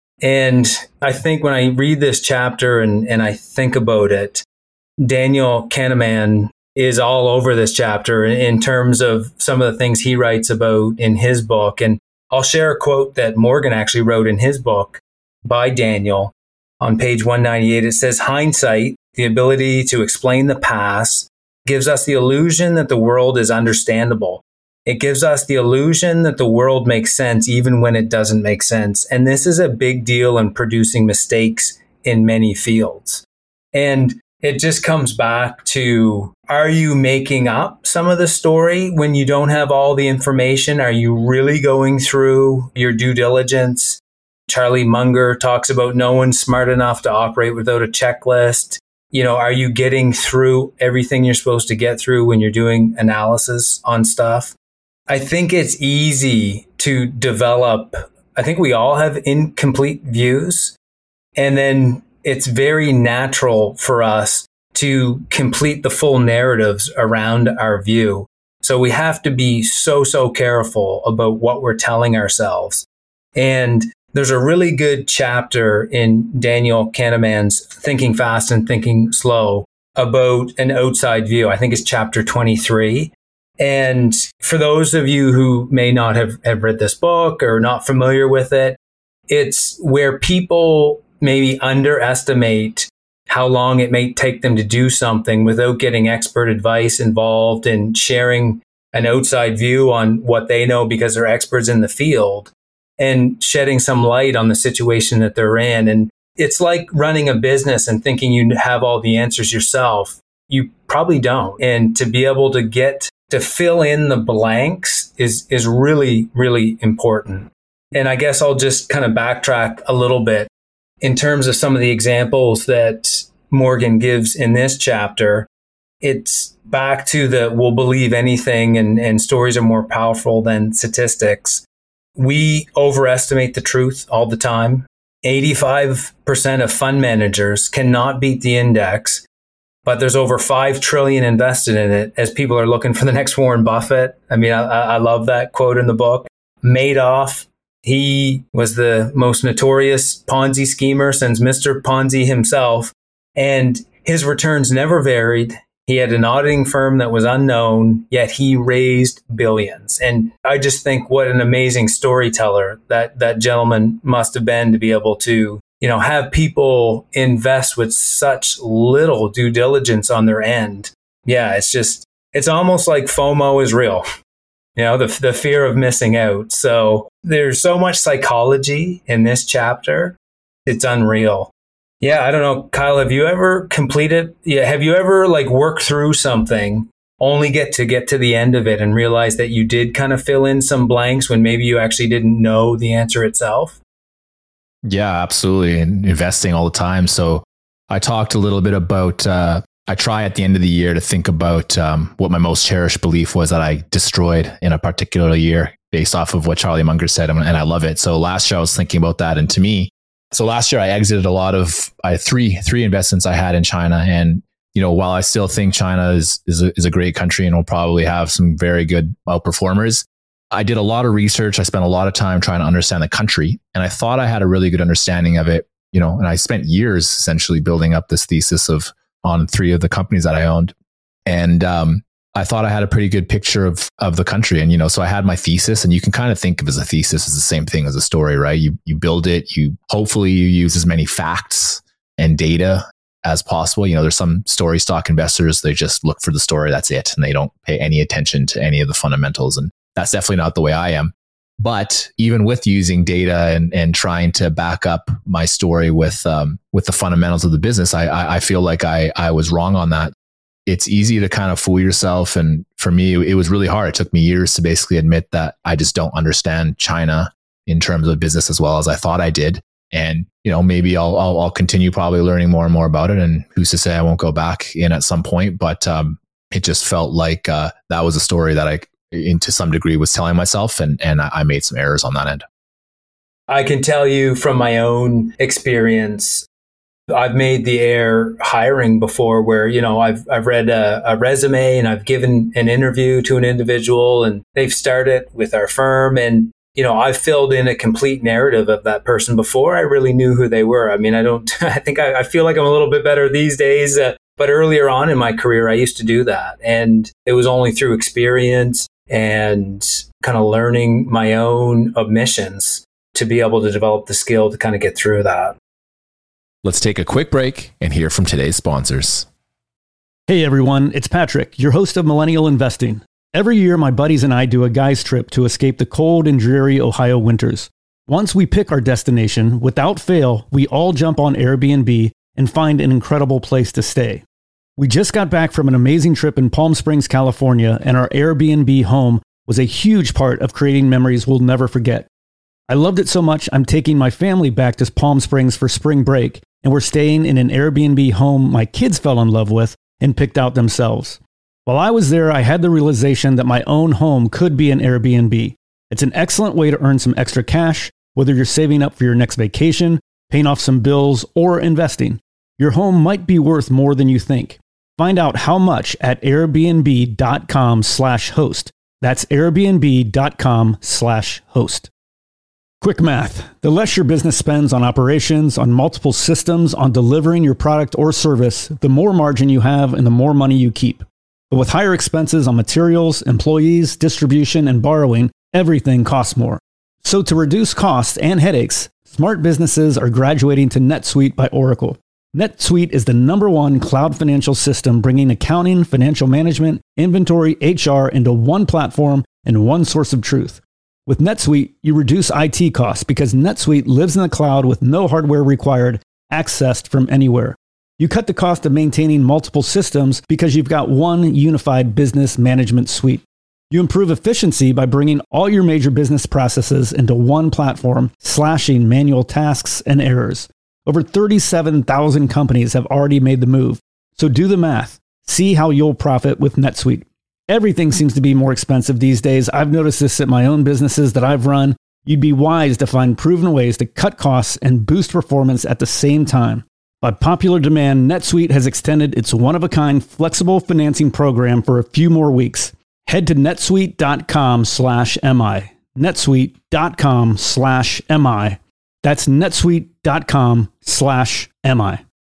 And I think when I read this chapter and I think about it, Daniel Kahneman is all over this chapter in terms of some of the things he writes about in his book. And I'll share a quote that Morgan actually wrote in his book by Daniel on page 198. It says, "Hindsight, the ability to explain the past, gives us the illusion that the world is understandable. It gives us the illusion that the world makes sense even when it doesn't make sense. And this is a big deal in producing mistakes in many fields." And it just comes back to, are you making up some of the story when you don't have all the information? Are you really going through your due diligence? Charlie Munger talks about no one's smart enough to operate without a checklist. You know, are you getting through everything you're supposed to get through when you're doing analysis on stuff? I think it's easy to develop. I think we all have incomplete views. And then it's very natural for us to complete the full narratives around our view. So we have to be so careful about what we're telling ourselves. And there's a really good chapter in Daniel Kahneman's Thinking Fast and Thinking Slow about an outside view. I think it's chapter 23. And for those of you who may not have read this book or not familiar with it, it's where people maybe underestimate how long it may take them to do something without getting expert advice involved and sharing an outside view on what they know because they're experts in the field and shedding some light on the situation that they're in. And it's like running a business and thinking you have all the answers yourself. You probably don't. And to be able to get to fill in the blanks is really, really important. And I guess I'll just kind of backtrack a little bit in terms of some of the examples that Morgan gives in this chapter. It's back to the we'll believe anything and stories are more powerful than statistics. We overestimate the truth all the time. 85% of fund managers cannot beat the index, but there's over 5 trillion invested in it as people are looking for the next Warren Buffett. I mean, I love that quote in the book. Madoff, he was the most notorious Ponzi schemer since Mr. Ponzi himself, and his returns never varied. He had an auditing firm that was unknown, yet he raised billions. And I just think what an amazing storyteller that gentleman must have been to be able to, have people invest with such little due diligence on their end. Yeah, it's almost like FOMO is real. The fear of missing out. So there's so much psychology in this chapter. It's unreal. Yeah, I don't know, Kyle, have you ever worked through something, only get to the end of it and realize that you did kind of fill in some blanks when maybe you actually didn't know the answer itself? Yeah, absolutely. And investing all the time. So I talked a little bit about, I try at the end of the year to think about what my most cherished belief was that I destroyed in a particular year based off of what Charlie Munger said. And I love it. So last year I was thinking about that. And to me, so last year I exited I had three investments I had in China. And, while I still think China is a great country and will probably have some very good outperformers, I did a lot of research. I spent a lot of time trying to understand the country. And I thought I had a really good understanding of it, and I spent years essentially building up this thesis on 3 of the companies that I owned. And, I thought I had a pretty good picture of the country. And, so I had my thesis, and you can kind of think of as a thesis as the same thing as a story, right? You build it, hopefully you use as many facts and data as possible. There's some story stock investors, they just look for the story, that's it. And they don't pay any attention to any of the fundamentals. And that's definitely not the way I am. But even with using data and trying to back up my story with the fundamentals of the business, I feel like I was wrong on that. It's easy to kind of fool yourself. And for me, it was really hard. It took me years to basically admit that I just don't understand China in terms of business as well as I thought I did. And, maybe I'll continue probably learning more and more about it. And who's to say I won't go back in at some point. But it just felt like that was a story that I, to some degree, was telling myself. And I made some errors on that end. I can tell you from my own experience, I've made the error hiring before where, I've read a resume and I've given an interview to an individual and they've started with our firm. And, I've filled in a complete narrative of that person before I really knew who they were. I mean, I feel like I'm a little bit better these days. But earlier on in my career, I used to do that. And it was only through experience and kind of learning my own omissions to be able to develop the skill to kind of get through that. Let's take a quick break and hear from today's sponsors. Hey everyone, it's Patrick, your host of Millennial Investing. Every year, my buddies and I do a guy's trip to escape the cold and dreary Ohio winters. Once we pick our destination, without fail, we all jump on Airbnb and find an incredible place to stay. We just got back from an amazing trip in Palm Springs, California, and our Airbnb home was a huge part of creating memories we'll never forget. I loved it so much, I'm taking my family back to Palm Springs for spring break, and we're staying in an Airbnb home my kids fell in love with and picked out themselves. While I was there, I had the realization that my own home could be an Airbnb. It's an excellent way to earn some extra cash, whether you're saving up for your next vacation, paying off some bills, or investing. Your home might be worth more than you think. Find out how much at airbnb.com/host. That's airbnb.com/host. Quick math. The less your business spends on operations, on multiple systems, on delivering your product or service, the more margin you have and the more money you keep. But with higher expenses on materials, employees, distribution, and borrowing, everything costs more. So to reduce costs and headaches, smart businesses are graduating to NetSuite by Oracle. NetSuite is the #1 cloud financial system bringing accounting, financial management, inventory, HR into one platform and one source of truth. With NetSuite, you reduce IT costs because NetSuite lives in the cloud with no hardware required, accessed from anywhere. You cut the cost of maintaining multiple systems because you've got one unified business management suite. You improve efficiency by bringing all your major business processes into one platform, slashing manual tasks and errors. Over 37,000 companies have already made the move. So do the math. See how you'll profit with NetSuite. Everything seems to be more expensive these days. I've noticed this at my own businesses that I've run. You'd be wise to find proven ways to cut costs and boost performance at the same time. By popular demand, NetSuite has extended its one-of-a-kind flexible financing program for a few more weeks. Head to netsuite.com/mi. netsuite.com/mi. That's netsuite.com/mi.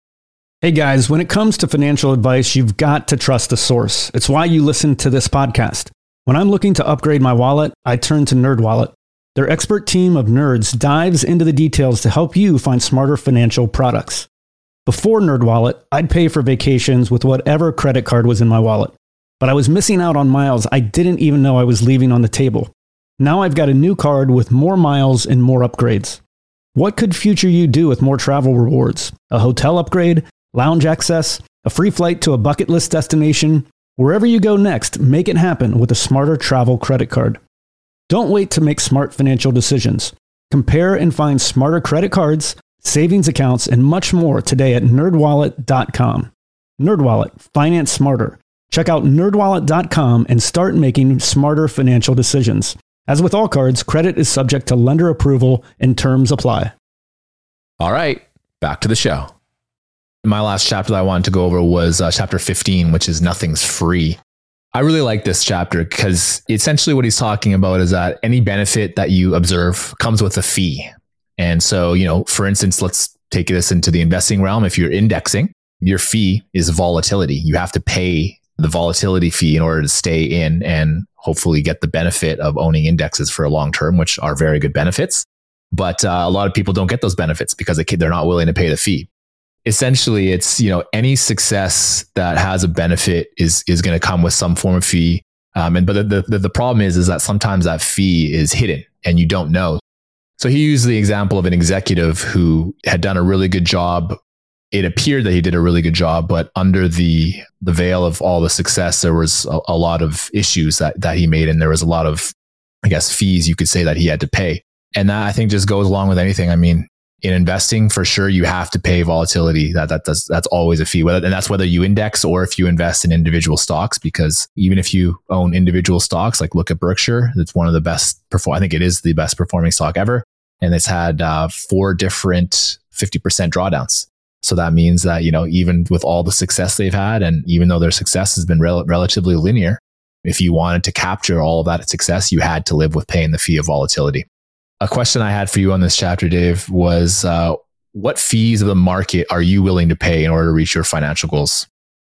Hey guys, when it comes to financial advice, you've got to trust the source. It's why you listen to this podcast. When I'm looking to upgrade my wallet, I turn to NerdWallet. Their expert team of nerds dives into the details to help you find smarter financial products. Before NerdWallet, I'd pay for vacations with whatever credit card was in my wallet. But I was missing out on miles I didn't even know I was leaving on the table. Now I've got a new card with more miles and more upgrades. What could future you do with more travel rewards? A hotel upgrade? Lounge access, a free flight to a bucket list destination? Wherever you go next, make it happen with a smarter travel credit card. Don't wait to make smart financial decisions. Compare and find smarter credit cards, savings accounts, and much more today at nerdwallet.com. NerdWallet, finance smarter. Check out nerdwallet.com and start making smarter financial decisions. As with all cards, credit is subject to lender approval and terms apply. All right, back to the show. My last chapter that I wanted to go over was chapter 15, which is Nothing's Free. I really like this chapter because essentially what he's talking about is that any benefit that you observe comes with a fee. And so, for instance, let's take this into the investing realm. If you're indexing, your fee is volatility. You have to pay the volatility fee in order to stay in and hopefully get the benefit of owning indexes for a long term, which are very good benefits. But a lot of people don't get those benefits because they're not willing to pay the fee. Essentially, it's, any success that has a benefit is going to come with some form of fee. But the problem is that sometimes that fee is hidden and you don't know. So he used the example of an executive who had done a really good job. It appeared that he did a really good job, but under the veil of all the success, there was a lot of issues that he made. And there was a lot of, fees you could say that he had to pay. And that I think just goes along with anything. I mean, in investing, for sure, you have to pay volatility. That's always a fee. And that's whether you index or if you invest in individual stocks, because even if you own individual stocks, like look at Berkshire, it's one of the best I think it is the best performing stock ever. And it's had 4 different 50% drawdowns. So that means that, even with all the success they've had, and even though their success has been relatively linear, if you wanted to capture all of that success, you had to live with paying the fee of volatility. A question I had for you on this chapter, Dave, was what fees of the market are you willing to pay in order to reach your financial goals?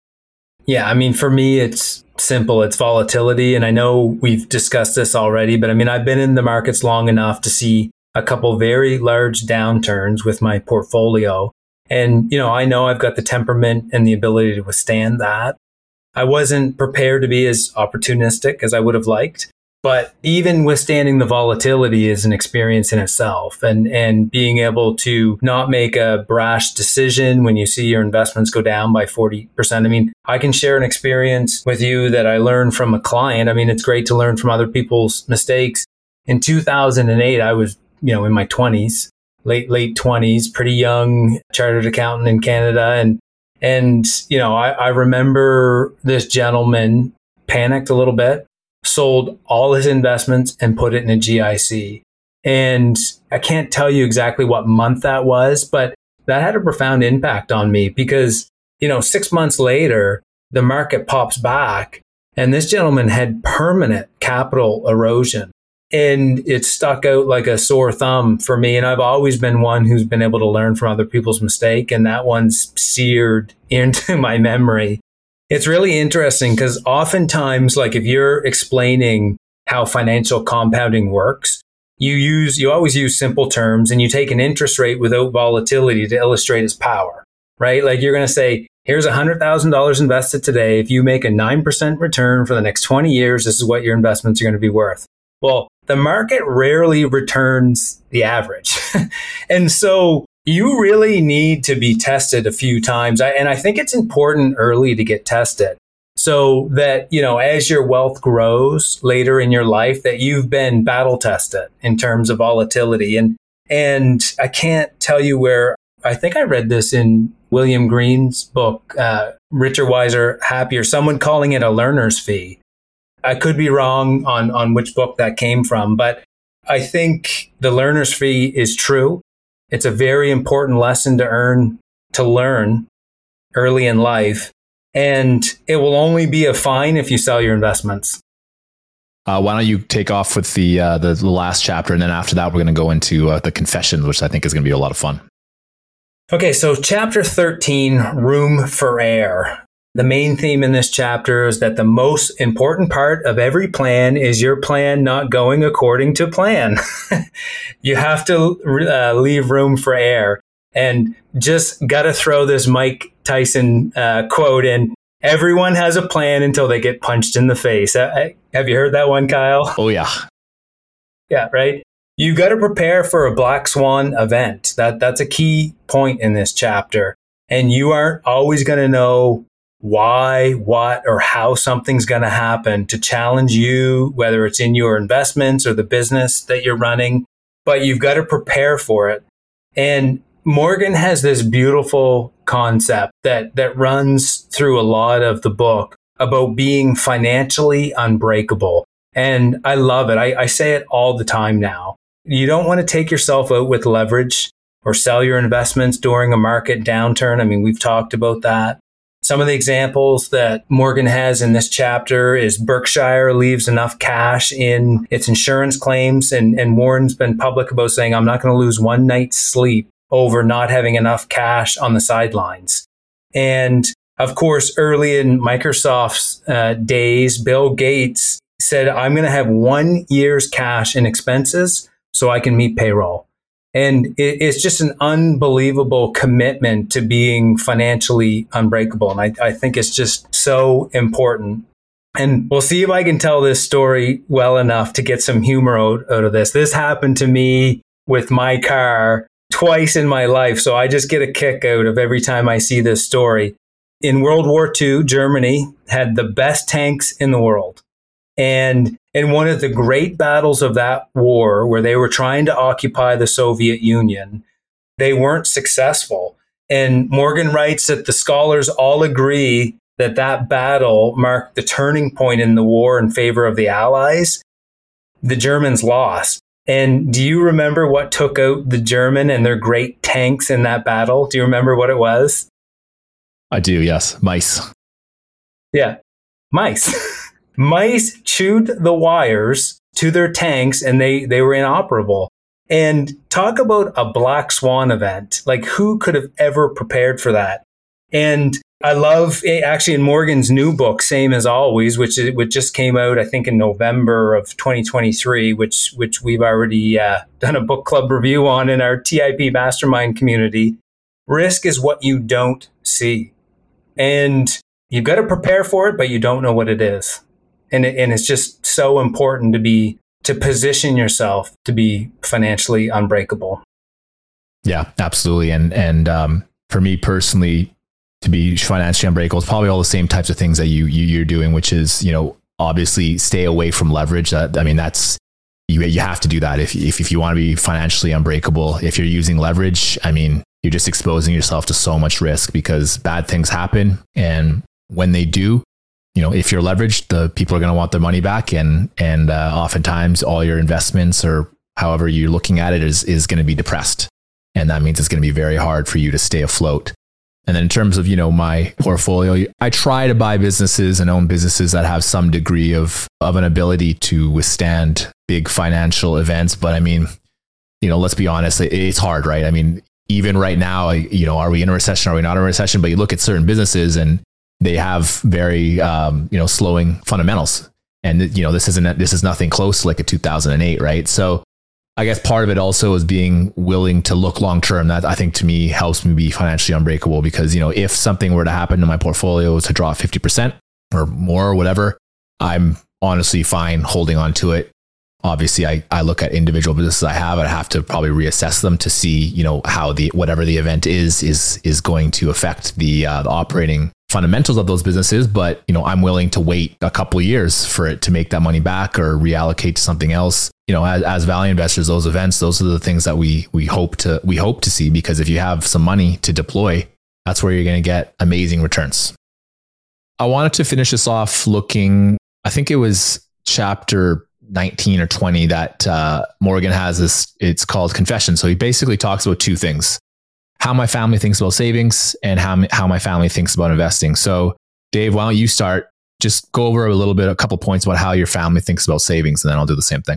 Yeah, for me, it's simple. It's volatility. And I know we've discussed this already, but I've been in the markets long enough to see a couple very large downturns with my portfolio. And, I know I've got the temperament and the ability to withstand that. I wasn't prepared to be as opportunistic as I would have liked. But even withstanding the volatility is an experience in itself, and being able to not make a brash decision when you see your investments go down by 40%. I can share an experience with you that I learned from a client. It's great to learn from other people's mistakes. In 2008, I was, in my 20s, late 20s, pretty young chartered accountant in Canada. And I remember this gentleman panicked a little bit, sold all his investments and put it in a GIC. And I can't tell you exactly what month that was, but that had a profound impact on me because, 6 months later, the market pops back. And this gentleman had permanent capital erosion. And it stuck out like a sore thumb for me. And I've always been one who's been able to learn from other people's mistake. And that one's seared into my memory. It's really interesting because oftentimes, like if you're explaining how financial compounding works, you always use simple terms and you take an interest rate without volatility to illustrate its power, right? Like you're going to say, here's $100,000 invested today. If you make a 9% return for the next 20 years, this is what your investments are going to be worth. Well, the market rarely returns the average. And so you really need to be tested a few times. And I think it's important early to get tested so that, as your wealth grows later in your life, that you've been battle tested in terms of volatility. And I can't tell you where, I think I read this in William Green's book, Richer, Wiser, Happier, someone calling it a learner's fee. I could be wrong on which book that came from, but I think the learner's fee is true. It's a very important lesson to learn early in life. And it will only be a fine if you sell your investments. Why don't you take off with the last chapter, and then after that, we're going to go into the confession, which I think is going to be a lot of fun. Okay, so chapter 13, Room for Error. The main theme in this chapter is that the most important part of every plan is your plan not going according to plan. You have to leave room for error. And just got to throw this Mike Tyson quote in. Everyone has a plan until they get punched in the face. Have you heard that one, Kyle? Oh, yeah. Yeah, right? You got to prepare for a black swan event. That's a key point in this chapter. And you aren't always going to know why, what, or how something's going to happen to challenge you, whether it's in your investments or the business that you're running, but you've got to prepare for it. And Morgan has this beautiful concept that runs through a lot of the book about being financially unbreakable. And I love it. I say it all the time now. You don't want to take yourself out with leverage or sell your investments during a market downturn. I mean, we've talked about that. Some of the examples that Morgan has in this chapter is Berkshire leaves enough cash in its insurance claims. And Warren's been public about saying, I'm not going to lose one night's sleep over not having enough cash on the sidelines. And of course, early in Microsoft's days, Bill Gates said, I'm going to have 1 year's cash in expenses so I can meet payroll. And it's just an unbelievable commitment to being financially unbreakable. And I think it's just so important. And we'll see if I can tell this story well enough to get some humor out of this. This happened to me with my car twice in my life. So I just get a kick out of every time I see this story. In World War II, Germany had the best tanks in the world. And in one of the great battles of that war, where they were trying to occupy the Soviet Union, they weren't successful. And Morgan writes that the scholars all agree that that battle marked the turning point in the war in favor of the Allies. The Germans lost. And do you remember what took out the German and their great tanks in that battle? Do you remember what it was? I do, yes. Mice. Yeah, mice. Mice chewed the wires to their tanks and they were inoperable. And talk about a black swan event. Like, who could have ever prepared for that? And I love, actually, in Morgan's new book, Same as Always, which just came out, I think, in November of 2023, which we've already done a book club review on in our TIP mastermind community. Risk is what you don't see. And you've got to prepare for it, but you don't know what it is. And it's just so important to position yourself to be financially unbreakable. Yeah, absolutely. And for me personally, to be financially unbreakable, it's probably all the same types of things that you're doing, which is, obviously stay away from leverage. That's, you have to do that if you want to be financially unbreakable. If you're using leverage, you're just exposing yourself to so much risk because bad things happen. And when they do, if you're leveraged, the people are going to want their money back. And oftentimes all your investments or however you're looking at it is going to be depressed. And that means it's going to be very hard for you to stay afloat. And then in terms of, my portfolio, I try to buy businesses and own businesses that have some degree of an ability to withstand big financial events. But I mean, let's be honest, it's hard, right? I mean, even right now, are we in a recession? Are we not in a recession? But you look at certain businesses and they have very, slowing fundamentals. And, this is nothing close to like a 2008, right? So I guess part of it also is being willing to look long term. That I think to me helps me be financially unbreakable because, if something were to happen to my portfolio to drop 50% or more or whatever, I'm honestly fine holding on to it. Obviously, I look at individual businesses I have to probably reassess them to see, how whatever the event is going to affect the operating fundamentals of those businesses. But, I'm willing to wait a couple of years for it to make that money back or reallocate to something else. As value investors, those events, those are the things that we hope to see, because if you have some money to deploy, that's where you're going to get amazing returns. I wanted to finish this off looking, I think it was chapter 19 or 20 that Morgan has this, it's called Confession. So he basically talks about two things: how my family thinks about savings and how my family thinks about investing. So Dave, why don't you start? Just go over a couple points about how your family thinks about savings, and then I'll do the same thing.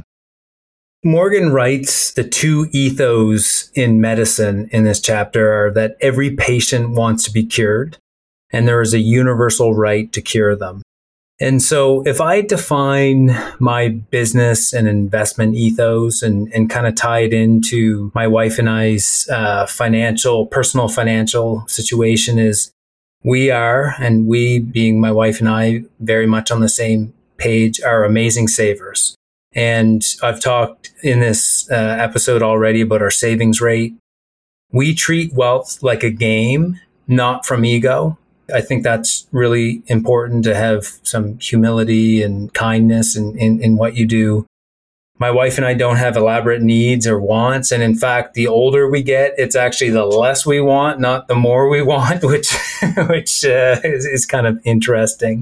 Morgan writes the two ethos in medicine in this chapter are that every patient wants to be cured, and there is a universal right to cure them. And so if I define my business and investment ethos and kind of tie it into my wife and I's personal financial situation, is we are, and we being my wife and I, very much on the same page, are amazing savers. And I've talked in this episode already about our savings rate. We treat wealth like a game, not from ego. I think that's really important, to have some humility and kindness in what you do. My wife and I don't have elaborate needs or wants. And in fact, the older we get, it's actually the less we want, not the more we want, which is kind of interesting.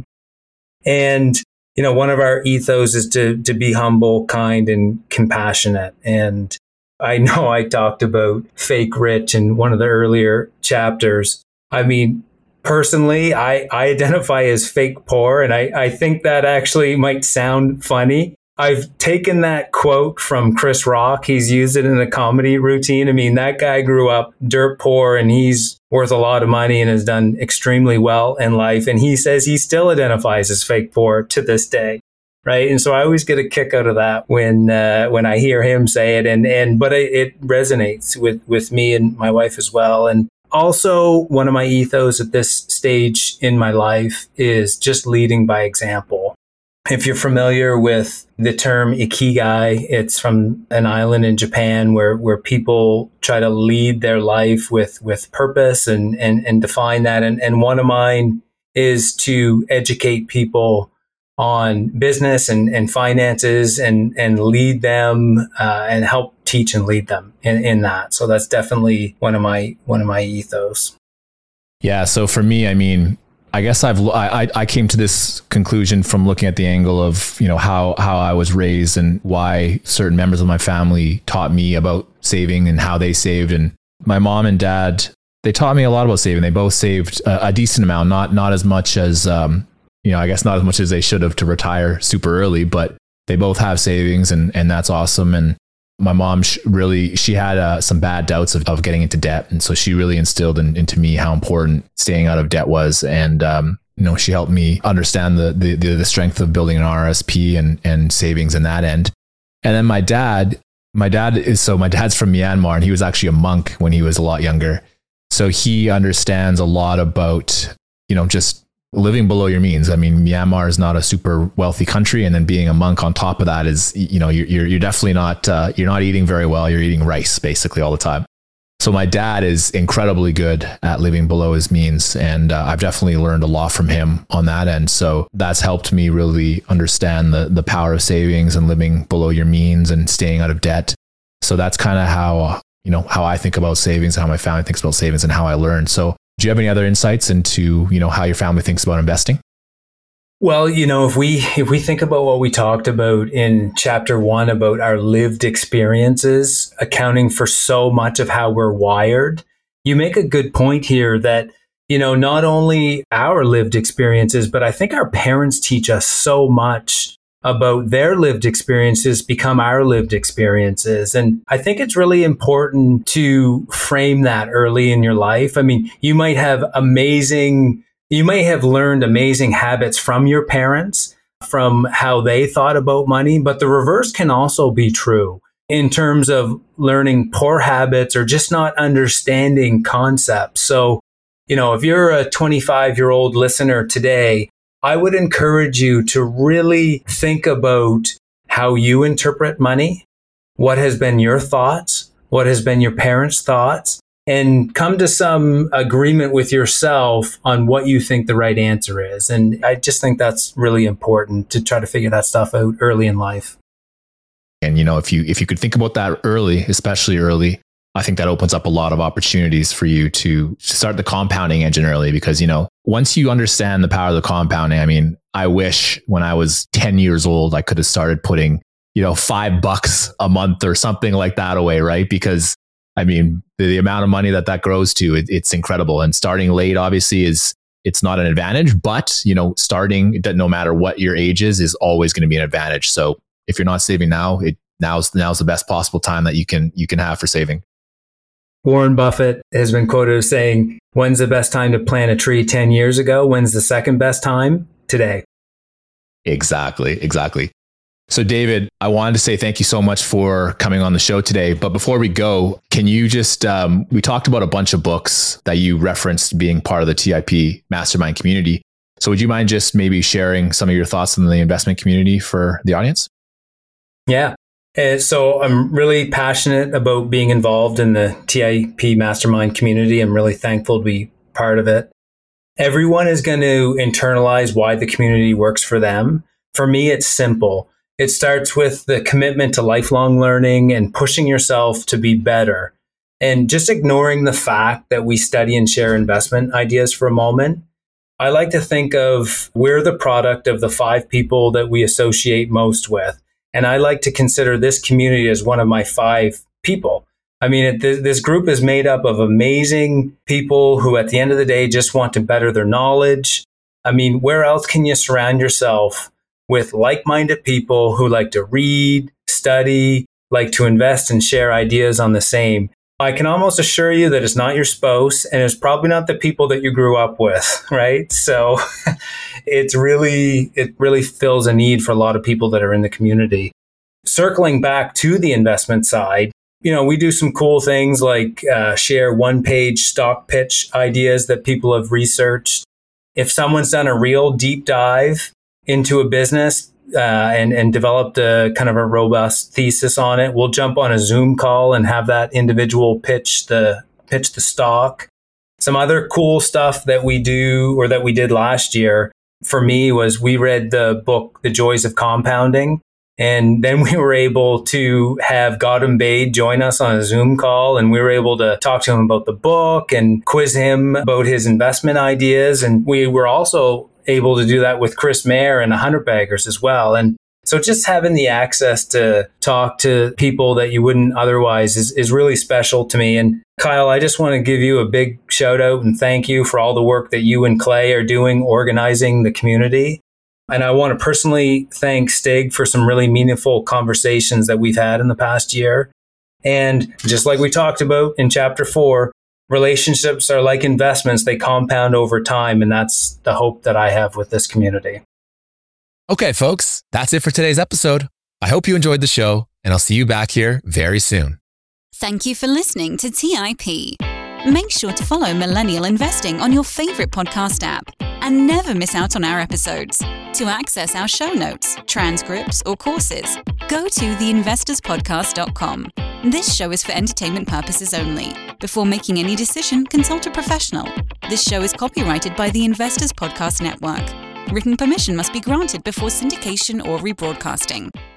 And, one of our ethos is to be humble, kind, and compassionate. And I know I talked about fake rich in one of the earlier chapters. I mean, personally, I identify as fake poor, and I think that actually might sound funny. I've taken that quote from Chris Rock. He's used it in a comedy routine. I mean, that guy grew up dirt poor, and he's worth a lot of money and has done extremely well in life. And he says he still identifies as fake poor to this day, right? And so I always get a kick out of that when I hear him say it, but it resonates with me and my wife as well. And also, one of my ethos at this stage in my life is just leading by example. If you're familiar with the term ikigai, it's from an island in Japan where people try to lead their life with purpose and define that. And one of mine is to educate people on business and finances and lead them and help teach and lead them in that. So that's definitely one of my ethos. Yeah. So for me, I mean, I guess I came to this conclusion from looking at the angle of, how I was raised and why certain members of my family taught me about saving and how they saved. And my mom and dad, they taught me a lot about saving. They both saved a decent amount, not as much as, I guess not as much as they should have to retire super early, but they both have savings and that's awesome. And my mom she had some bad doubts of getting into debt. And so she really instilled into me how important staying out of debt was. And, she helped me understand the strength of building an RSP and savings in that end. And then my dad's from Myanmar, and he was actually a monk when he was a lot younger. So he understands a lot about, just living below your means. I mean, Myanmar is not a super wealthy country. And then being a monk on top of that is, you're definitely not, you're not eating very well. You're eating rice basically all the time. So my dad is incredibly good at living below his means. And I've definitely learned a lot from him on that end. So that's helped me really understand the power of savings and living below your means and staying out of debt. So that's kind of how I think about savings, how my family thinks about savings, and how I learned. So do you have any other insights into, how your family thinks about investing? Well, if we think about what we talked about in chapter 1 about our lived experiences accounting for so much of how we're wired, you make a good point here that not only our lived experiences, but I think our parents teach us so much about their lived experiences become our lived experiences. And I think it's really important to frame that early in your life. I mean, you might have learned amazing habits from your parents, from how they thought about money, but the reverse can also be true in terms of learning poor habits or just not understanding concepts. So, if you're a 25-year-old listener today, I would encourage you to really think about how you interpret money, what has been your thoughts, what has been your parents' thoughts, and come to some agreement with yourself on what you think the right answer is. And I just think that's really important to try to figure that stuff out early in life. And, if you could think about that early, especially early, I think that opens up a lot of opportunities for you to start the compounding engine early because, once you understand the power of the compounding, I mean, I wish when I was 10 years old, I could have started putting, $5 a month or something like that away, right? Because I mean, the amount of money that grows to, it's incredible. And starting late, obviously, it's not an advantage, but, starting no matter what your age is always going to be an advantage. So if you're not saving now, now's the best possible time that you can have for saving. Warren Buffett has been quoted as saying, when's the best time to plant a tree 10 years ago? When's the second best time? Today. Exactly. So David, I wanted to say thank you so much for coming on the show today. But before we go, can you just, we talked about a bunch of books that you referenced being part of the TIP Mastermind community. So would you mind just maybe sharing some of your thoughts on the investment community for the audience? Yeah. So I'm really passionate about being involved in the TIP Mastermind community. I'm really thankful to be part of it. Everyone is going to internalize why the community works for them. For me, it's simple. It starts with the commitment to lifelong learning and pushing yourself to be better. And just ignoring the fact that we study and share investment ideas for a moment. I like to think of we're the product of the 5 people that we associate most with. And I like to consider this community as one of my 5 people. I mean, this group is made up of amazing people who at the end of the day just want to better their knowledge. I mean, where else can you surround yourself with like-minded people who like to read, study, like to invest and share ideas on the same? I can almost assure you that it's not your spouse and it's probably not the people that you grew up with, right? So it really fills a need for a lot of people that are in the community. Circling back to the investment side, we do some cool things like share one-page stock pitch ideas that people have researched. If someone's done a real deep dive into a business and developed a kind of a robust thesis on it, we'll jump on a Zoom call and have that individual pitch the stock. Some other cool stuff that we do or that we did last year for me was we read the book, The Joys of Compounding. And then we were able to have Gautam Baid join us on a Zoom call, and we were able to talk to him about the book and quiz him about his investment ideas. And we were also able to do that with Chris Mayer and 100 Baggers as well. And so just having the access to talk to people that you wouldn't otherwise is really special to me. And Kyle, I just want to give you a big shout out and thank you for all the work that you and Clay are doing organizing the community. And I want to personally thank Stig for some really meaningful conversations that we've had in the past year. And just like we talked about in chapter 4, relationships are like investments. They compound over time. And that's the hope that I have with this community. Okay, folks, that's it for today's episode. I hope you enjoyed the show, and I'll see you back here very soon. Thank you for listening to TIP. Make sure to follow Millennial Investing on your favorite podcast app and never miss out on our episodes. To access our show notes, transcripts, or courses, go to theinvestorspodcast.com. This show is for entertainment purposes only. Before making any decision, consult a professional. This show is copyrighted by the Investors Podcast Network. Written permission must be granted before syndication or rebroadcasting.